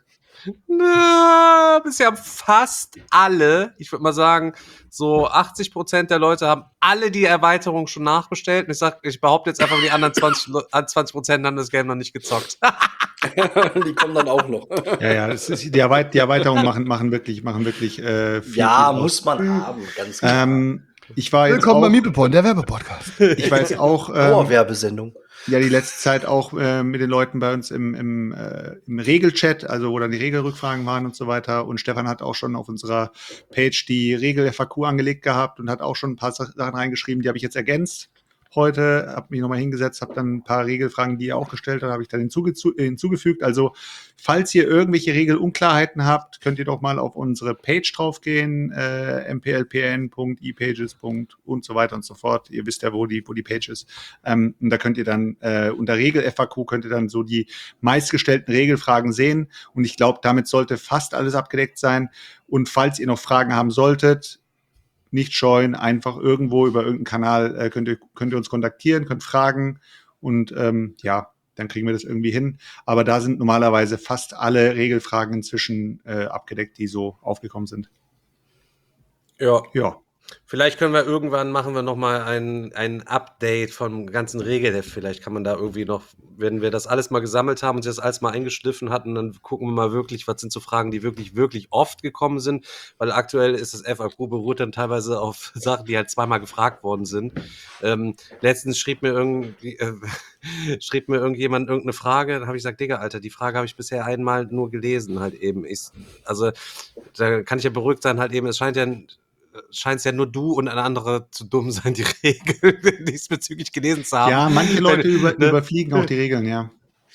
Bisher haben fast alle, ich würde mal sagen, so 80% der Leute haben alle die Erweiterung schon nachbestellt. Und ich behaupte jetzt einfach, die anderen 20% haben das Game noch nicht gezockt. Die kommen dann auch noch. Ja, das ist die Erweiterungen machen wirklich viel. Ja, viel muss man haben, ganz klar. Ich war jetzt Willkommen auch, bei Meeple-Porn, der Werbepodcast. ich war jetzt auch Dauerwerbesendung. ja die letzte Zeit auch mit den Leuten bei uns im Regelchat, also wo dann die Regelrückfragen waren und so weiter. Und Stefan hat auch schon auf unserer Page die Regel-FAQ angelegt gehabt und hat auch schon ein paar Sachen reingeschrieben, die habe ich jetzt ergänzt. Heute habe mich nochmal hingesetzt, habe dann ein paar Regelfragen, die er auch gestellt hat, habe ich dann hinzugefügt. Also, falls ihr irgendwelche Regelunklarheiten habt, könnt ihr doch mal auf unsere Page draufgehen, mplpn.epages. und so weiter und so fort. Ihr wisst ja, wo die Page ist. Und da könnt ihr dann unter Regel-FAQ könnt ihr dann so die meistgestellten Regelfragen sehen. Und ich glaube, damit sollte fast alles abgedeckt sein. Und falls ihr noch Fragen haben solltet, nicht scheuen, einfach irgendwo über irgendeinen Kanal könnt ihr uns kontaktieren, könnt fragen und ja, dann kriegen wir das irgendwie hin. Aber da sind normalerweise fast alle Regelfragen inzwischen abgedeckt, die so aufgekommen sind. Ja. Ja. Vielleicht können wir irgendwann machen wir nochmal ein Update vom ganzen Regelheft. Vielleicht kann man da irgendwie noch, wenn wir das alles mal gesammelt haben und sich das alles mal eingeschliffen hatten, dann gucken wir mal wirklich, was sind so Fragen, die wirklich, wirklich oft gekommen sind. Weil aktuell ist das FAQ beruht dann teilweise auf Sachen, die halt zweimal gefragt worden sind. Letztens schrieb mir irgendjemand irgendeine Frage, dann habe ich gesagt, Digga, Alter, die Frage habe ich bisher einmal nur gelesen, halt eben. Also da kann ich ja beruhigt sein, halt eben, es scheint ja nur du und ein anderer zu dumm sein, die Regeln diesbezüglich gelesen zu haben. Ja, manche Leute überfliegen auch die Regeln, ja.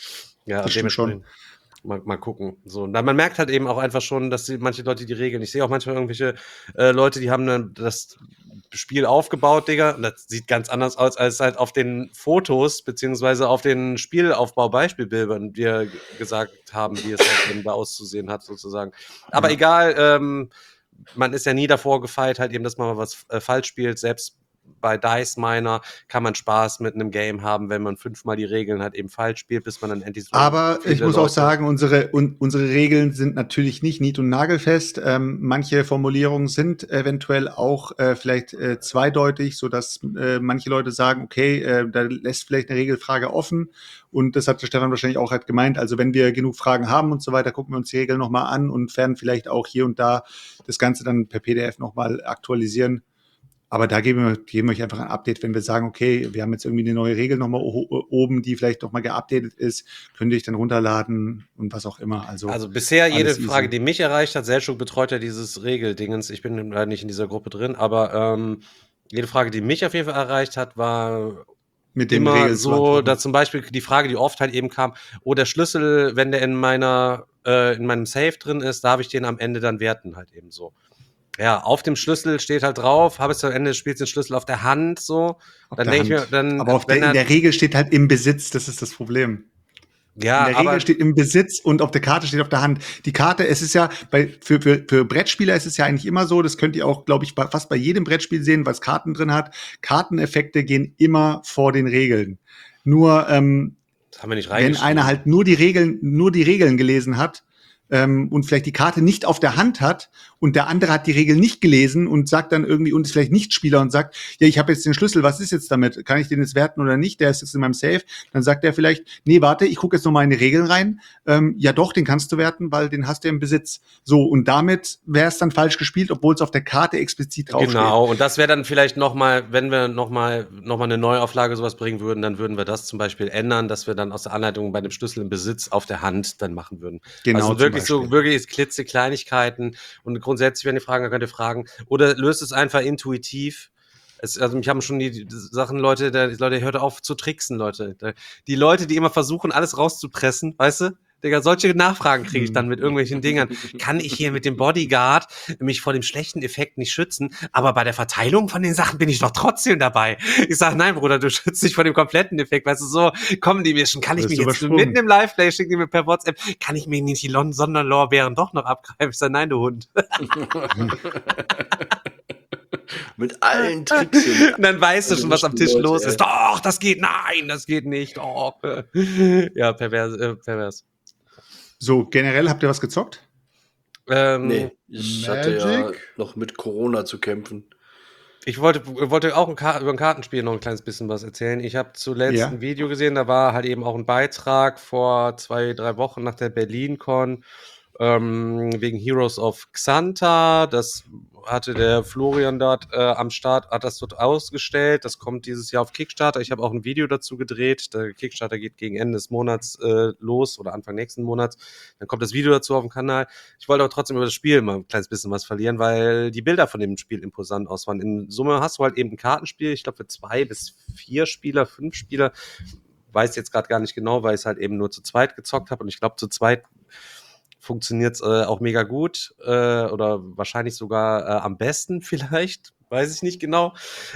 Ja, das stimmt schon. Mal gucken. So, und man merkt halt eben auch einfach schon, dass manche Leute die Regeln. Ich sehe auch manchmal irgendwelche Leute, die haben dann das Spiel aufgebaut, Digga. Und das sieht ganz anders aus als halt auf den Fotos, beziehungsweise auf den Spielaufbau-Beispielbildern, die wir gesagt haben, wie es halt eben da auszusehen hat, sozusagen. Aber Ja. egal, man ist ja nie davor gefeit, halt eben, dass man mal was falsch spielt. Selbst bei Dice Miner kann man Spaß mit einem Game haben, wenn man 5-mal die Regeln halt eben falsch spielt, bis man dann endlich so. Aber ich muss auch sagen, unsere Regeln sind natürlich nicht nied- und nagelfest. Manche Formulierungen sind eventuell auch vielleicht zweideutig, sodass manche Leute sagen, okay, da lässt vielleicht eine Regelfrage offen. Und das hat der Stefan wahrscheinlich auch halt gemeint. Also wenn wir genug Fragen haben und so weiter, gucken wir uns die Regeln nochmal an und werden vielleicht auch hier und da das Ganze dann per PDF nochmal aktualisieren. Aber da geben wir euch einfach ein Update, wenn wir sagen, okay, wir haben jetzt irgendwie eine neue Regel nochmal oben, die vielleicht nochmal geupdatet ist, könnt ihr euch dann runterladen und was auch immer. Also bisher jede easy. Frage, die mich erreicht hat, Selchuk betreut ja dieses Regeldingens, ich bin leider nicht in dieser Gruppe drin, aber jede Frage, die mich auf jeden Fall erreicht hat, war mit dem immer Regeln so, da zum Beispiel die Frage, die oft halt eben kam, der Schlüssel, wenn der in meinem Safe drin ist, darf ich den am Ende dann werten, halt eben so. Ja, auf dem Schlüssel steht halt drauf, habe es am Ende des Spiels den Schlüssel auf der Hand, so. Dann denke ich mir, dann. Aber in der Regel steht halt im Besitz, das ist das Problem. Ja, in der Regel steht im Besitz und auf der Karte steht auf der Hand. Die Karte, es ist ja, für Brettspieler ist es ja eigentlich immer so, das könnt ihr auch, glaube ich, fast bei jedem Brettspiel sehen, was Karten drin hat. Karteneffekte gehen immer vor den Regeln. Nur, das haben wir nicht wenn einer halt nur die Regeln gelesen hat, und vielleicht die Karte nicht auf der Hand hat und der andere hat die Regel nicht gelesen und sagt dann irgendwie und ist vielleicht nicht Spieler und sagt, ja, ich habe jetzt den Schlüssel, was ist jetzt damit? Kann ich den jetzt werten oder nicht? Der ist jetzt in meinem Safe. Dann sagt er vielleicht, nee, warte, ich gucke jetzt noch mal in die Regeln rein. Ja doch, den kannst du werten, weil den hast du im Besitz. So, und damit wäre es dann falsch gespielt, obwohl es auf der Karte explizit draufsteht. Genau, und das wäre dann vielleicht nochmal, wenn wir nochmal eine Neuauflage sowas bringen würden, dann würden wir das zum Beispiel ändern, dass wir dann aus der Anleitung bei dem Schlüssel im Besitz auf der Hand dann machen würden. Genau, also wirklich klitzekleinigkeiten und grundsätzlich, wenn ihr fragen, dann könnt ihr fragen. Oder löst es einfach intuitiv. Also mich haben schon die Sachen, Leute, hört auf zu tricksen, Leute. Die Leute, die immer versuchen, alles rauszupressen, weißt du? Digga, solche Nachfragen kriege ich dann mit irgendwelchen Dingern. Kann ich hier mit dem Bodyguard mich vor dem schlechten Effekt nicht schützen? Aber bei der Verteilung von den Sachen bin ich doch trotzdem dabei. Ich sage, nein, Bruder, du schützt dich vor dem kompletten Effekt. Weißt du, so kommen die mir schon. Kann ich mich jetzt mitten im Live-Play schicken die mir per WhatsApp? Kann ich mir nicht die Sonderlorbeeren doch noch abgreifen? Ich sage, nein, du Hund. Mit allen Tricks. Und dann weißt du schon, was am Tisch Leute, los ey. ist. Doch, das geht, nein, das geht nicht. Doch. Ja, pervers. So, generell habt ihr was gezockt? Nee, ich hatte ja Magic? noch mit Corona zu kämpfen. Ich wollte auch über ein Kartenspiel noch ein kleines bisschen was erzählen. Ich habe zuletzt Ja. ein Video gesehen, da war halt eben auch ein Beitrag vor 2-3 Wochen nach der BerlinCon wegen Heroes of Xanta. Das hatte der Florian dort am Start, hat das dort ausgestellt. Das kommt dieses Jahr auf Kickstarter. Ich habe auch ein Video dazu gedreht. Der Kickstarter geht gegen Ende des Monats los oder Anfang nächsten Monats. Dann kommt das Video dazu auf dem Kanal. Ich wollte aber trotzdem über das Spiel mal ein kleines bisschen was verlieren, weil die Bilder von dem Spiel imposant ausfallen. In Summe hast du halt eben ein Kartenspiel, ich glaube für 2 bis 4 Spieler, 5 Spieler. Weiß jetzt gerade gar nicht genau, weil ich es halt eben nur zu zweit gezockt habe. Und ich glaube, zu zweit funktioniert es auch mega gut oder wahrscheinlich sogar am besten vielleicht, weiß ich nicht genau.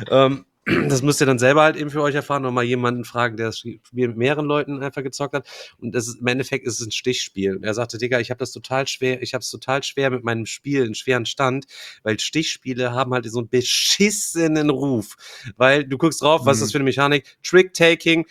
Das müsst ihr dann selber halt eben für euch erfahren oder mal jemanden fragen, der das Spiel mit mehreren Leuten einfach gezockt hat. Und im Endeffekt ist es ein Stichspiel. Und er sagte, Digga, ich habe es total schwer mit meinem Spiel, einen schweren Stand, weil Stichspiele haben halt so einen beschissenen Ruf. Weil du guckst drauf, was ist das für eine Mechanik? Trick-Taking,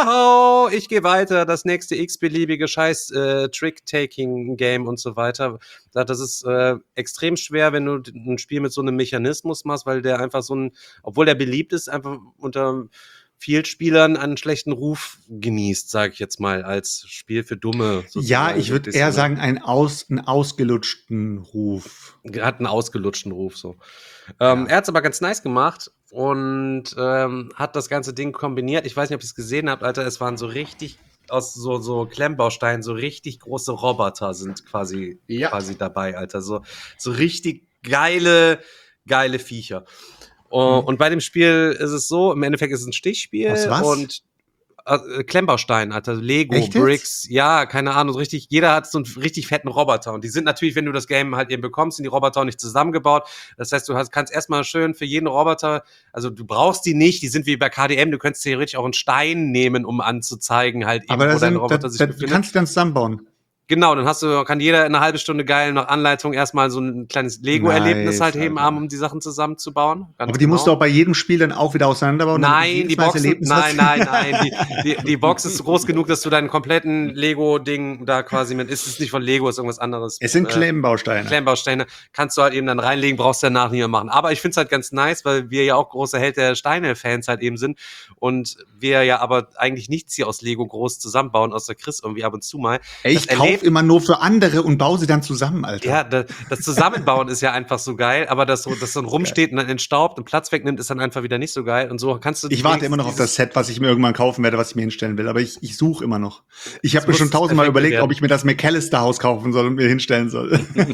ciao, ich gehe weiter, das nächste x-beliebige scheiß Trick-Taking-Game und so weiter. Das ist extrem schwer, wenn du ein Spiel mit so einem Mechanismus machst, weil der einfach obwohl der beliebt ist, einfach unter vielen Spielern einen schlechten Ruf genießt, sage ich jetzt mal, als Spiel für Dumme. Ja, ich würde eher sagen, einen ausgelutschten Ruf. Hat einen ausgelutschten Ruf, so. Er hat es aber ganz nice gemacht und hat das ganze Ding kombiniert. Ich weiß nicht, ob ihr es gesehen habt, Alter, es waren so richtig aus so Klemmbausteinen, so richtig große Roboter sind quasi dabei, Alter. So richtig geile Viecher. Und bei dem Spiel ist es so, im Endeffekt ist es ein Stichspiel. Aus was? Und Klemmbaustein, Alter, Lego, Echt jetzt? Bricks, ja, keine Ahnung, so richtig, jeder hat so einen richtig fetten Roboter und die sind natürlich, wenn du das Game halt eben bekommst, sind die Roboter auch nicht zusammengebaut, das heißt, kannst erstmal schön für jeden Roboter, also du brauchst die nicht, die sind wie bei KDM, du könntest theoretisch auch einen Stein nehmen, um anzuzeigen, halt eben, Aber wo dein Roboter sich du befindet. kannst du dann zusammenbauen. Genau, dann kann jeder in einer halben Stunde geil nach Anleitung erstmal so ein kleines Lego-Erlebnis Nice, halt eben Alter. haben, um die Sachen zusammenzubauen. Ganz Aber die musst du genau. auch bei jedem Spiel dann auch wieder auseinanderbauen. damit du Nein, jedes die Mal das Boxen, Erlebnis nein, hast. die Box ist groß genug, dass du deinen kompletten Lego-Ding da quasi ist es nicht von Lego, ist irgendwas anderes. Es sind Klemmbausteine. Klemmbausteine kannst du halt eben dann reinlegen, brauchst du danach nicht mehr machen. Aber ich finde es halt ganz nice, weil wir ja auch große Held der Steine-Fans halt eben sind und wir ja aber eigentlich nichts hier aus Lego groß zusammenbauen, außer Chris irgendwie ab und zu mal. Ey, ich kaufe immer nur für andere und baue sie dann zusammen, Alter. Ja, das Zusammenbauen ist ja einfach so geil, aber das dann rumsteht und dann entstaubt und Platz wegnimmt, ist dann einfach wieder nicht so geil. Und so kannst du. Ich warte immer noch auf das Set, was ich mir irgendwann kaufen werde, was ich mir hinstellen will. Aber ich suche immer noch. Ich habe mir schon 1000-mal überlegt, ob ich mir das McAllister-Haus kaufen soll und mir hinstellen soll.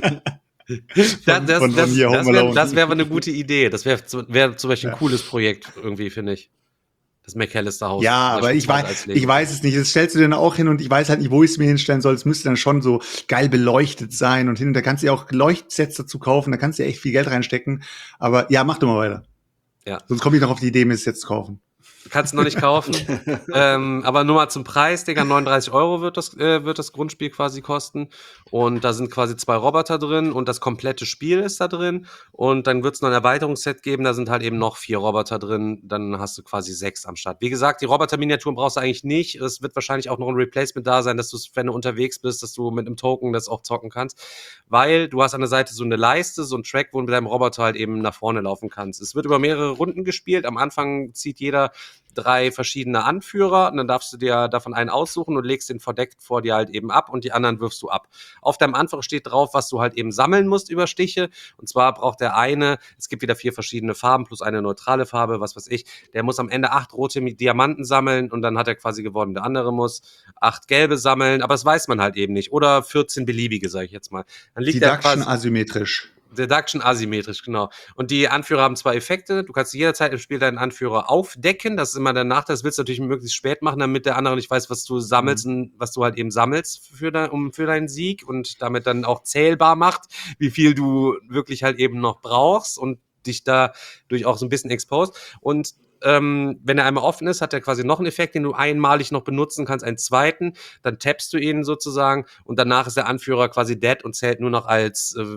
Das wäre aber eine gute Idee. Das wäre zum Beispiel ein cooles Projekt irgendwie, finde ich. Das McAllister-Haus. Ja, aber ich weiß es nicht. Das stellst du dir dann auch hin und ich weiß halt nicht, wo ich es mir hinstellen soll. Es müsste dann schon so geil beleuchtet sein und da kannst du ja auch Leuchtsets dazu kaufen, da kannst du ja echt viel Geld reinstecken. Aber ja, mach du mal weiter. Ja. Sonst komme ich noch auf die Idee, mir es jetzt zu kaufen. Kannst du noch nicht kaufen. Aber nur mal zum Preis, Digga, 39 € wird das Grundspiel quasi kosten. Und da sind quasi 2 Roboter drin und das komplette Spiel ist da drin. Und dann wird es noch ein Erweiterungsset geben, da sind halt eben noch 4 Roboter drin. Dann hast du quasi 6 am Start. Wie gesagt, die Roboter-Miniaturen brauchst du eigentlich nicht. Es wird wahrscheinlich auch noch ein Replacement da sein, dass du, wenn du unterwegs bist, dass du mit einem Token das auch zocken kannst. Weil du hast an der Seite so eine Leiste, so ein Track, wo du mit deinem Roboter halt eben nach vorne laufen kannst. Es wird über mehrere Runden gespielt. Am Anfang zieht jeder 3 verschiedene Anführer und dann darfst du dir davon einen aussuchen und legst den verdeckt vor dir halt eben ab und die anderen wirfst du ab. Auf deinem Anführer steht drauf, was du halt eben sammeln musst über Stiche und zwar braucht der eine, es gibt wieder 4 verschiedene Farben plus eine neutrale Farbe, was weiß ich, der muss am Ende 8 rote Diamanten sammeln und dann hat er quasi gewonnen. Der andere muss 8 gelbe sammeln, aber das weiß man halt eben nicht. Oder 14 beliebige, sage ich jetzt mal. Dann liegt Deduction asymmetrisch. Deduction asymmetrisch, genau. Und die Anführer haben 2 Effekte. Du kannst jederzeit im Spiel deinen Anführer aufdecken. Das ist immer der Nachteil. Das willst du natürlich möglichst spät machen, damit der andere nicht weiß, was du sammelst und was du halt eben sammelst für deinen Sieg und damit dann auch zählbar macht, wie viel du wirklich halt eben noch brauchst und dich dadurch auch so ein bisschen exposed. Und wenn er einmal offen ist, hat er quasi noch einen Effekt, den du einmalig noch benutzen kannst, einen zweiten. Dann tappst du ihn sozusagen und danach ist der Anführer quasi dead und zählt nur noch als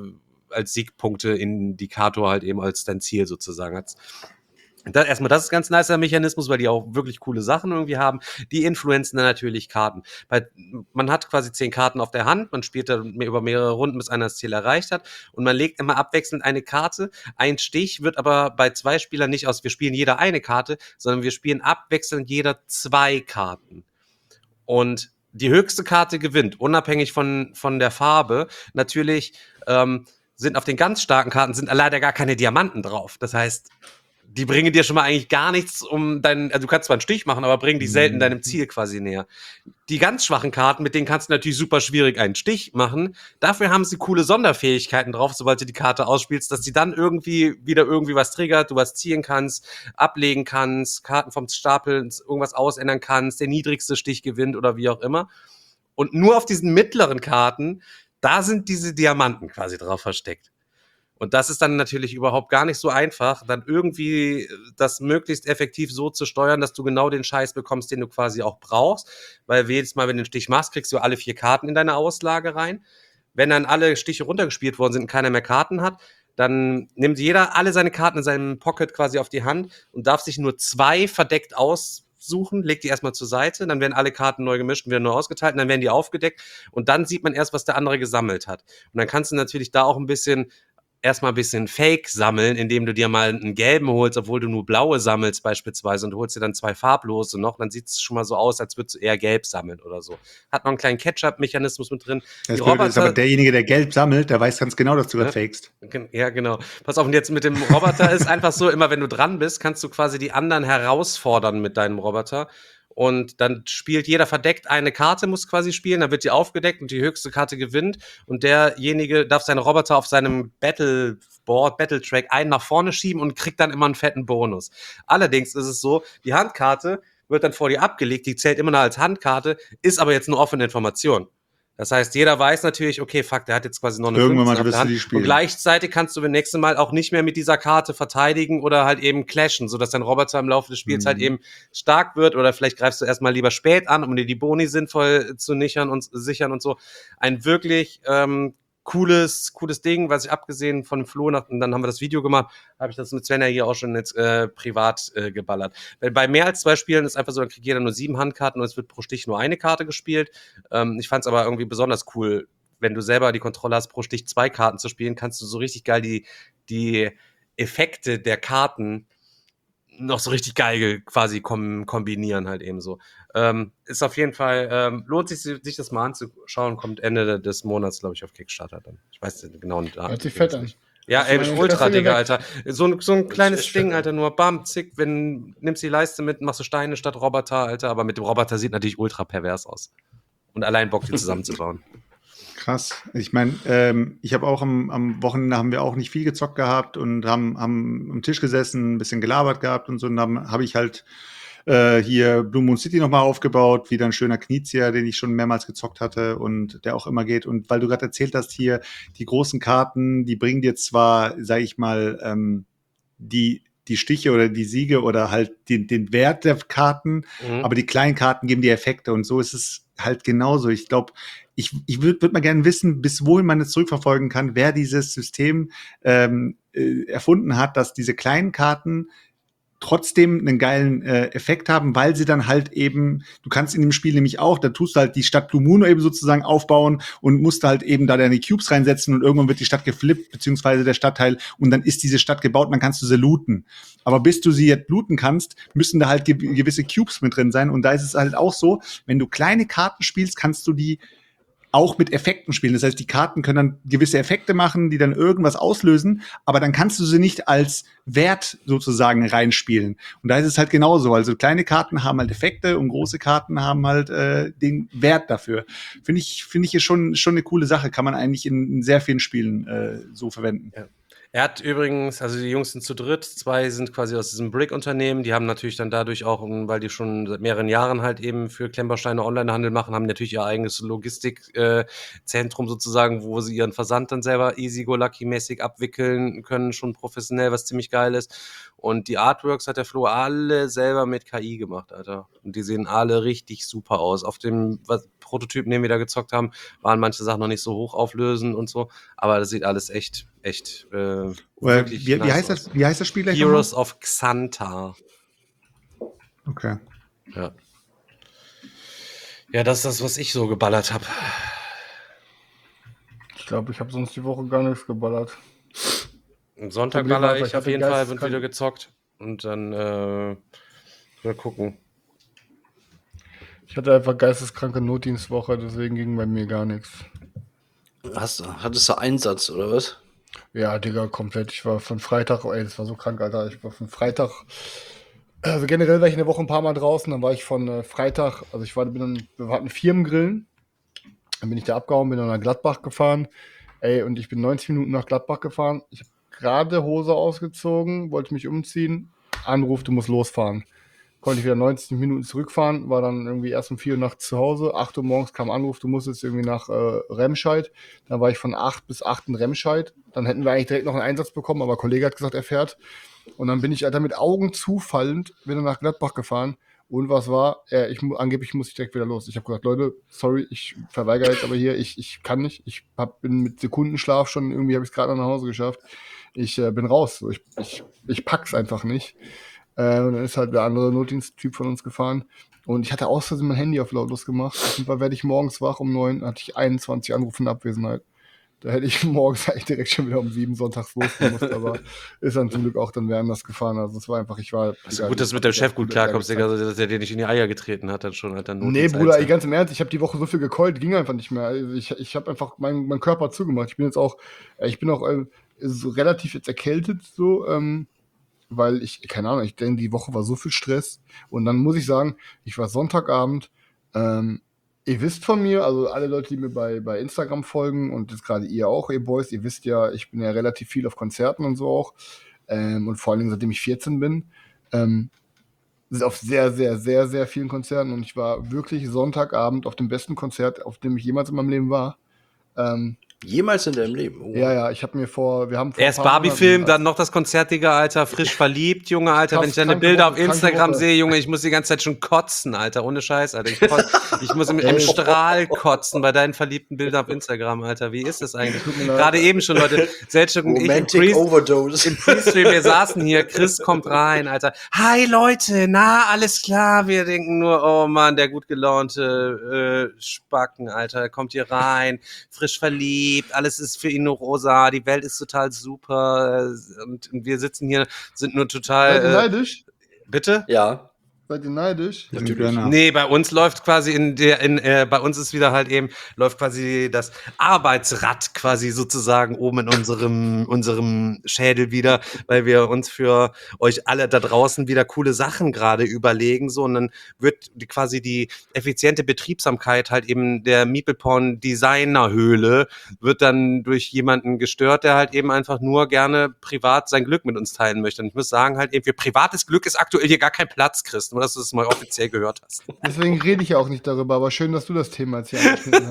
als Siegpunkte-Indikator halt eben als dein Ziel sozusagen hat. Erstmal, das ist ganz nicer Mechanismus, weil die auch wirklich coole Sachen irgendwie haben. Die influenzen dann natürlich Karten. Weil man hat quasi 10 Karten auf der Hand, man spielt dann über mehrere Runden, bis einer das Ziel erreicht hat und man legt immer abwechselnd eine Karte. Ein Stich wird aber bei 2 Spielern nicht aus, wir spielen jeder eine Karte, sondern wir spielen abwechselnd jeder 2 Karten. Und die höchste Karte gewinnt, unabhängig von der Farbe. Natürlich sind auf den ganz starken Karten sind leider gar keine Diamanten drauf. Das heißt, die bringen dir schon mal eigentlich gar nichts also du kannst zwar einen Stich machen, aber bringen dich selten deinem Ziel quasi näher. Die ganz schwachen Karten, mit denen kannst du natürlich super schwierig einen Stich machen. Dafür haben sie coole Sonderfähigkeiten drauf, sobald du die Karte ausspielst, dass sie dann irgendwie was triggert, du was ziehen kannst, ablegen kannst, Karten vom Stapel irgendwas ausändern kannst, der niedrigste Stich gewinnt oder wie auch immer. Und nur auf diesen mittleren Karten, da sind diese Diamanten quasi drauf versteckt. Und das ist dann natürlich überhaupt gar nicht so einfach, dann irgendwie das möglichst effektiv so zu steuern, dass du genau den Scheiß bekommst, den du quasi auch brauchst. Weil jedes Mal, wenn du den Stich machst, kriegst du alle 4 Karten in deine Auslage rein. Wenn dann alle Stiche runtergespielt worden sind und keiner mehr Karten hat, dann nimmt jeder alle seine Karten in seinem Pocket quasi auf die Hand und darf sich nur 2 verdeckt aussuchen, legt die erstmal zur Seite, dann werden alle Karten neu gemischt und wieder neu ausgeteilt und dann werden die aufgedeckt und dann sieht man erst, was der andere gesammelt hat. Und dann kannst du natürlich da auch erstmal ein bisschen Fake sammeln, indem du dir mal einen gelben holst, obwohl du nur blaue sammelst beispielsweise und du holst dir dann 2 farblose noch, dann sieht es schon mal so aus, als würdest du eher gelb sammeln oder so. Hat noch einen kleinen Ketchup-Mechanismus mit drin. Das Blöde ist aber derjenige, der gelb sammelt, der weiß ganz genau, dass du das fakest. Ja, genau. Pass auf, und jetzt mit dem Roboter ist einfach so, immer wenn du dran bist, kannst du quasi die anderen herausfordern mit deinem Roboter. Und dann spielt jeder verdeckt eine Karte, muss quasi spielen, dann wird die aufgedeckt und die höchste Karte gewinnt. Und derjenige darf seine Roboter auf seinem Battletrack einen nach vorne schieben und kriegt dann immer einen fetten Bonus. Allerdings ist es so, die Handkarte wird dann vor dir abgelegt, die zählt immer noch als Handkarte, ist aber jetzt eine offene Information. Das heißt, jeder weiß natürlich, okay, fuck, der hat jetzt quasi noch eine Irgendwann 15 mal wirst du die und spielen. gleichzeitig kannst du beim nächsten Mal auch nicht mehr mit dieser Karte verteidigen oder halt eben clashen, sodass dein Roboter im Laufe des Spiels halt eben stark wird oder vielleicht greifst du erstmal lieber spät an, um dir die Boni sinnvoll zu sichern und so. Ein wirklich cooles Ding, was ich abgesehen von dem Flo, und dann haben wir das Video gemacht, habe ich das mit Sven ja hier auch schon jetzt privat geballert. Weil bei mehr als 2 Spielen ist einfach so, dann kriegt jeder nur 7 Handkarten und es wird pro Stich nur eine Karte gespielt. Ich fand es aber irgendwie besonders cool, wenn du selber die Kontrolle hast, pro Stich 2 Karten zu spielen, kannst du so richtig geil die Effekte der Karten noch so richtig geil quasi kombinieren halt eben so. Ist auf jeden Fall, lohnt sich das mal anzuschauen, kommt Ende des Monats, glaube ich, auf Kickstarter dann. Ich weiß nicht genau. Hört sich fett an. Ja, ey, ultra, Digga, Alter. So ein kleines echt Ding, fett, Alter, nur bam, zick, nimmst die Leiste mit, machst du Steine statt Roboter, Alter, aber mit dem Roboter sieht natürlich ultra pervers aus. Und allein Bock, die zusammenzubauen. Krass. Ich meine, ich habe auch am Wochenende haben wir auch nicht viel gezockt gehabt und haben am Tisch gesessen, ein bisschen gelabert gehabt und so. Und dann habe ich halt hier Blue Moon City nochmal aufgebaut, wieder ein schöner Knizia, den ich schon mehrmals gezockt hatte und der auch immer geht. Und weil du gerade erzählt hast, hier die großen Karten, die bringen dir zwar, sage ich mal, die Stiche oder die Siege oder halt den Wert der Karten, aber die kleinen Karten geben dir Effekte und so ist es halt genauso. Ich glaube, ich würde mal gerne wissen, bis wohin man es zurückverfolgen kann, wer dieses System erfunden hat, dass diese kleinen Karten trotzdem einen geilen Effekt haben, weil sie dann halt eben, du kannst in dem Spiel nämlich auch, da tust du halt die Stadt Blue Moon eben sozusagen aufbauen und musst halt eben da deine Cubes reinsetzen und irgendwann wird die Stadt geflippt, beziehungsweise der Stadtteil und dann ist diese Stadt gebaut und dann kannst du sie looten. Aber bis du sie jetzt looten kannst, müssen da halt gewisse Cubes mit drin sein und da ist es halt auch so, wenn du kleine Karten spielst, kannst du die auch mit Effekten spielen. Das heißt, die Karten können dann gewisse Effekte machen, die dann irgendwas auslösen, aber dann kannst du sie nicht als Wert sozusagen reinspielen. Und da ist es halt genauso. Also kleine Karten haben halt Effekte und große Karten haben halt den Wert dafür. Finde ich ist schon eine coole Sache. Kann man eigentlich in sehr vielen Spielen so verwenden. Ja. Er hat übrigens, also die Jungs sind zu dritt, 2 sind quasi aus diesem Brick-Unternehmen, die haben natürlich dann dadurch auch, weil die schon seit mehreren Jahren halt eben für Klemmbausteine Onlinehandel machen, haben natürlich ihr eigenes Logistikzentrum sozusagen, wo sie ihren Versand dann selber easy-go-lucky-mäßig abwickeln können, schon professionell, was ziemlich geil ist. Und die Artworks hat der Flo alle selber mit KI gemacht, Alter. Und die sehen alle richtig super aus. Auf dem Prototypen, den wir da gezockt haben, waren manche Sachen noch nicht so hochauflösend und so. Aber das sieht alles echt wirklich Wie nice heißt aus. wie heißt das Spiel gleich Heroes of Xantar. nochmal? Okay. Ja. Ja, das ist das, was ich so geballert habe. Ich glaube, ich habe sonst die Woche gar nichts geballert. Am Sonntag Problem war baller einfach, ich ich auf hatte jeden Fall, wird geisteskrank- wieder gezockt. Und dann mal gucken. Ich hatte einfach geisteskranke Notdienstwoche, deswegen ging bei mir gar nichts. Hattest du Einsatz oder was? Ja, Digga, komplett. Ich war von Freitag, das war so krank, Alter. Ich war von Freitag, also generell war ich in der Woche ein paar Mal draußen. Dann war ich von Freitag, also wir hatten Firmengrillen. Dann bin ich da abgehauen, bin dann nach Gladbach gefahren. Und ich bin 90 Minuten nach Gladbach gefahren. Ich habe gerade Hose ausgezogen, wollte mich umziehen. Anruf, du musst losfahren. Konnte ich wieder 90 Minuten zurückfahren, war dann irgendwie erst um 4 Uhr nachts zu Hause. 8 Uhr morgens kam Anruf, du musst jetzt irgendwie nach Remscheid. Dann war ich von 8 bis 8 in Remscheid. Dann hätten wir eigentlich direkt noch einen Einsatz bekommen, aber ein Kollege hat gesagt, er fährt. Und dann bin ich, Alter, mit Augen zufallend wieder nach Gladbach gefahren. Und was war? Angeblich muss ich direkt wieder los. Ich habe gesagt, Leute, sorry, ich verweigere jetzt aber hier, ich kann nicht. Bin mit Sekundenschlaf schon, irgendwie habe ich es gerade nach Hause geschafft. Ich bin raus. So, ich pack's einfach nicht. Und dann ist halt der andere Notdiensttyp von uns gefahren. Und ich hatte aus Versehen mein Handy auf lautlos gemacht. Auf jeden Fall werde ich morgens wach um 9, hatte ich 21 Anrufe in Abwesenheit. Da hätte ich morgens eigentlich direkt schon wieder um 7 sonntags losgemusst, aber ist dann zum Glück auch dann wer anders gefahren. Also es war einfach, Also gut, dass du mit deinem Chef gut klarkommst, Digga, dass er dir nicht in die Eier getreten hat, dann schon halt dann Nee, Bruder, ey, ganz im Ernst, ich habe die Woche so viel gekeult, ging einfach nicht mehr. Also ich habe einfach meinen Körper zugemacht. Ich bin auch so relativ jetzt erkältet, so, weil keine Ahnung, ich denke, die Woche war so viel Stress. Und dann muss ich sagen, ich war Sonntagabend, ihr wisst von mir, also alle Leute, die mir bei Instagram folgen und jetzt gerade ihr auch, ihr Boys, ihr wisst ja, ich bin ja relativ viel auf Konzerten und so auch. Und vor allen Dingen, seitdem ich 14 bin, auf sehr, sehr, sehr, sehr vielen Konzerten. Und ich war wirklich Sonntagabend auf dem besten Konzert, auf dem ich jemals in meinem Leben war. Jemals in deinem Leben? Oh. Ja, wir haben vor Erst ein paar Barbie-Film, Monaten- dann noch das Konzert, Digga, Alter, frisch verliebt, Junge, Alter, wenn ich deine Kranke Bilder Woche, auf Instagram Woche. sehe, Junge, ich muss die ganze Zeit schon kotzen, Alter, ohne Scheiß, Alter. Ich muss im Strahl kotzen bei deinen verliebten Bildern auf Instagram, Alter. Wie ist das eigentlich? Tut mir leid. Gerade eben schon, Leute, Selchuk und ich Romantic Overdose. im Pre-Stream, wir saßen hier, Chris kommt rein, Alter. Hi, Leute, na, alles klar? Wir denken nur, oh Mann, der gut gelaunte Spacken, Alter, kommt hier rein, frisch verliebt, alles ist für ihn nur rosa, die Welt ist total super und wir sitzen hier, sind nur total... Seid ihr neidisch? Bitte? Ja. Seid ihr neidisch? Natürlich. Nee, bei uns läuft quasi bei uns ist wieder halt eben, läuft quasi das Arbeitsrad quasi sozusagen oben in unserem Schädel wieder, weil wir uns für euch alle da draußen wieder coole Sachen gerade überlegen, so, und dann wird quasi die effiziente Betriebsamkeit halt eben der MeeplePorn Designerhöhle wird dann durch jemanden gestört, der halt eben einfach nur gerne privat sein Glück mit uns teilen möchte. Und ich muss sagen halt eben, für privates Glück ist aktuell hier gar kein Platz, Chris, nur dass du das mal offiziell gehört hast. Deswegen rede ich ja auch nicht darüber, aber schön, dass du das Thema jetzt hier angeschnitten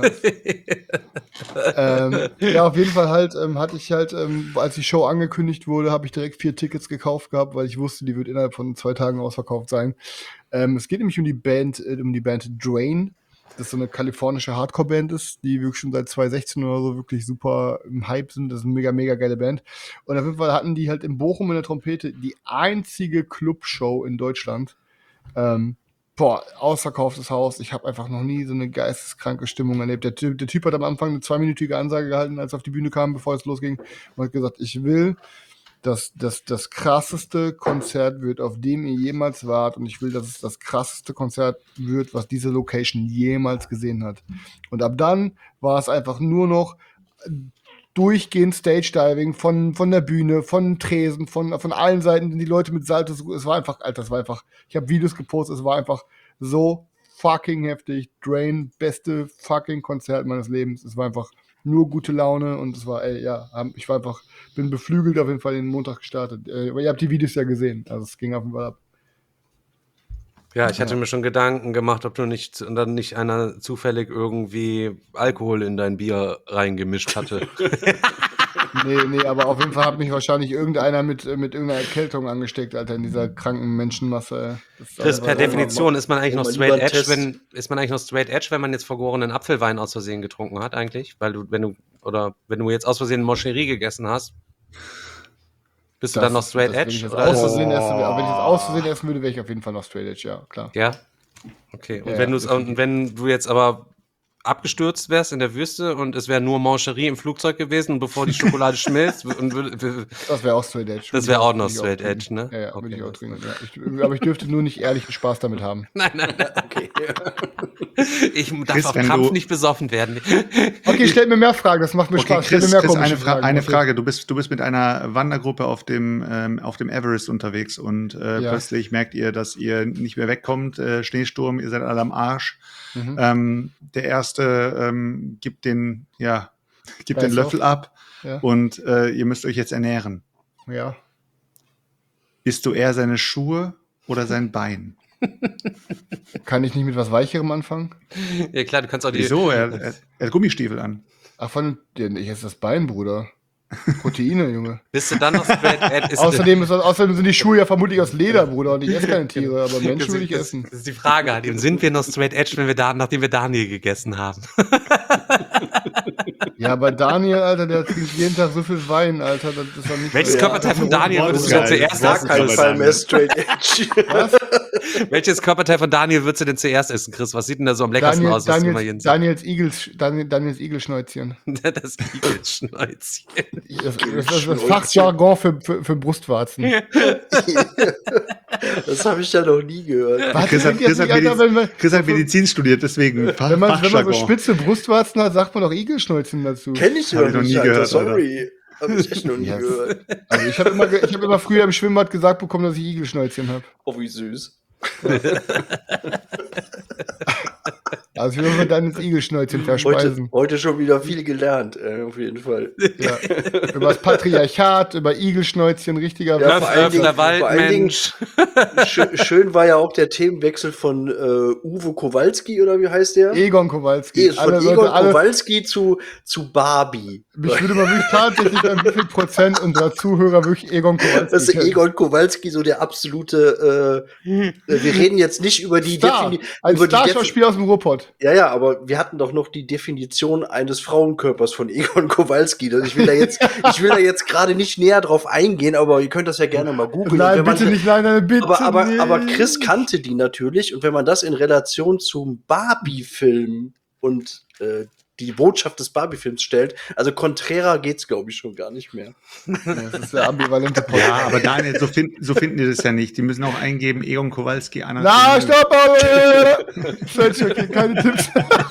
hast. Ja, auf jeden Fall halt hatte ich halt, als die Show angekündigt wurde, habe ich direkt 4 Tickets gekauft gehabt, weil ich wusste, die wird innerhalb von 2 Tagen ausverkauft sein. Es geht nämlich um die Band Drain. Das so eine kalifornische Hardcore-Band ist, die wirklich schon seit 2016 oder so wirklich super im Hype sind. Das ist eine mega, mega geile Band. Und auf jeden Fall hatten die halt in Bochum in der Trompete die einzige Clubshow in Deutschland. Ausverkauftes Haus. Ich habe einfach noch nie so eine geisteskranke Stimmung erlebt. Der Typ hat am Anfang eine 2-minütige Ansage gehalten, als er auf die Bühne kam, bevor es losging. Und hat gesagt, ich will, dass das krasseste Konzert wird, auf dem ihr jemals wart. Und ich will, dass es das krasseste Konzert wird, was diese Location jemals gesehen hat. Und ab dann war es einfach nur noch durchgehend Stage-Diving von der Bühne, von Tresen, von allen Seiten, die Leute mit Salto. Es war einfach, Alter, ich habe Videos gepostet, es war einfach so fucking heftig. Drain, beste fucking Konzert meines Lebens. Es war einfach nur gute Laune und es war, ich war einfach, bin beflügelt auf jeden Fall den Montag gestartet. Aber ihr habt die Videos ja gesehen, also es ging auf jeden Fall ab. Ja, ich hatte mir schon Gedanken gemacht, ob du nicht einer zufällig irgendwie Alkohol in dein Bier reingemischt hatte. Nee, aber auf jeden Fall hat mich wahrscheinlich irgendeiner mit irgendeiner Erkältung angesteckt, Alter, in dieser kranken Menschenmasse. Das ist Chris, einfach- per Definition ist man eigentlich noch mal straight lieber edge, einen wenn man jetzt vergorenen Apfelwein aus Versehen getrunken hat, eigentlich? Weil wenn du jetzt aus Versehen Moscherie gegessen hast, bist du dann noch straight wenn edge? ich das Oder aus ist Versehen das, essen, aber wenn ich das aus Versehen essen würde, wäre ich auf jeden Fall noch straight edge, ja, klar. ja? Okay. Und Ja, wenn du jetzt aber abgestürzt wärst in der Wüste und es wäre nur Mancherie im Flugzeug gewesen und bevor die Schokolade schmilzt Das wäre auch straight edge. das wäre auch noch Würde ich straight trinken. edge, ne? Ja, Okay, würde ich auch das- trinken. Ja. Aber ich dürfte nur nicht ehrlichen Spaß damit haben. Nein. Okay. Ich darf Chris, auf wenn Krampf du- nicht besoffen werden. Okay, stell mir mehr Fragen, das macht mir Okay, Spaß. Stell Chris, mir mehr Chris komische eine Fragen. Okay. Frage. Du bist mit einer Wandergruppe auf dem Everest unterwegs und Ja. plötzlich merkt ihr, dass ihr nicht mehr wegkommt. Schneesturm, ihr seid alle am Arsch. Mhm. Der Erste gibt den Weiß Löffel ab Ja. und ihr müsst euch jetzt ernähren. Ja. Bist du eher seine Schuhe oder sein Bein? Kann ich nicht mit was Weicherem anfangen? Ja klar, du kannst auch die. Wieso? Er hat Gummistiefel an. Ach, ich esse das Bein, Bruder. Proteine, Junge. Bist du dann noch straight edge? Außerdem sind die Schuhe ja vermutlich aus Leder, Bruder, und ich esse keine Tiere, aber Menschen würde ich das, essen. das ist die Frage, Hadim. Sind wir noch straight edge, nachdem wir Daniel gegessen haben? Ja, aber Daniel, Alter, der trinkt jeden Tag so viel Wein, Alter, das ist doch nicht... Welches Ja. Körperteil von Daniel würdest du denn zuerst Gar essen, keinen Chris? Fall mehr straight edge. Welches Körperteil von Daniel würdest du denn zuerst essen, Chris? Was sieht denn da so am leckersten aus, was du immer jeden Daniels Igelschnäuzchen. Das Igelschnäuzchen. Das ist das Fachjargon für Brustwarzen. Das habe ich ja noch nie gehört. Was Chris hat, klingt jetzt Chris, nicht, hat Alter, Medizin, Chris hat Medizin studiert, deswegen wenn man so Fachjargon. spitze Brustwarzen hat, sagt man doch Igelschnäuzchen dazu. Kenn ich Hab noch ich noch nicht, nie Alter, gehört, sorry. Hab ich echt noch nie Yes. gehört. Also ich habe immer früher im Schwimmbad gesagt bekommen, dass ich Igelschnäuzchen habe. Oh, wie süß. Also ich will mal deines Igelschnäuzchen verspeisen. Heute schon wieder viel gelernt, auf jeden Fall. Ja. Über das Patriarchat, über Igelschnäuzchen, richtiger Ja, Waffe. vor allen Dingen- Öffner vor allen Dingen- Waldmensch. Schön war ja auch der Themenwechsel von Uwe Kowalski, oder wie heißt der? Egon Kowalski. Von Egon Kowalski zu Barbie. Mich würde mal wirklich tatsächlich an wie viel Prozent unserer Zuhörer wirklich Egon Kowalski Das ist kennen. Egon Kowalski so der absolute, wir reden jetzt nicht über die Star. Ein über die Starschauspieler aus dem Ruhrpott. Ja, aber wir hatten doch noch die Definition eines Frauenkörpers von Egon Kowalski. Ich will da jetzt gerade nicht näher drauf eingehen, aber ihr könnt das ja gerne mal googeln. Nein, Und wenn bitte man, nicht, nein, bitte nicht. aber Chris kannte die natürlich, und wenn man das in Relation zum Barbie-Film und die Botschaft des Barbie-Films stellt, also konträrer geht's, glaube ich, schon gar nicht mehr. Das ist der ambivalente Podcast. Ja, aber Daniel, so finden die das ja nicht. Die müssen auch eingeben, Egon Kowalski, Na, stopp! Okay, keine Tipps.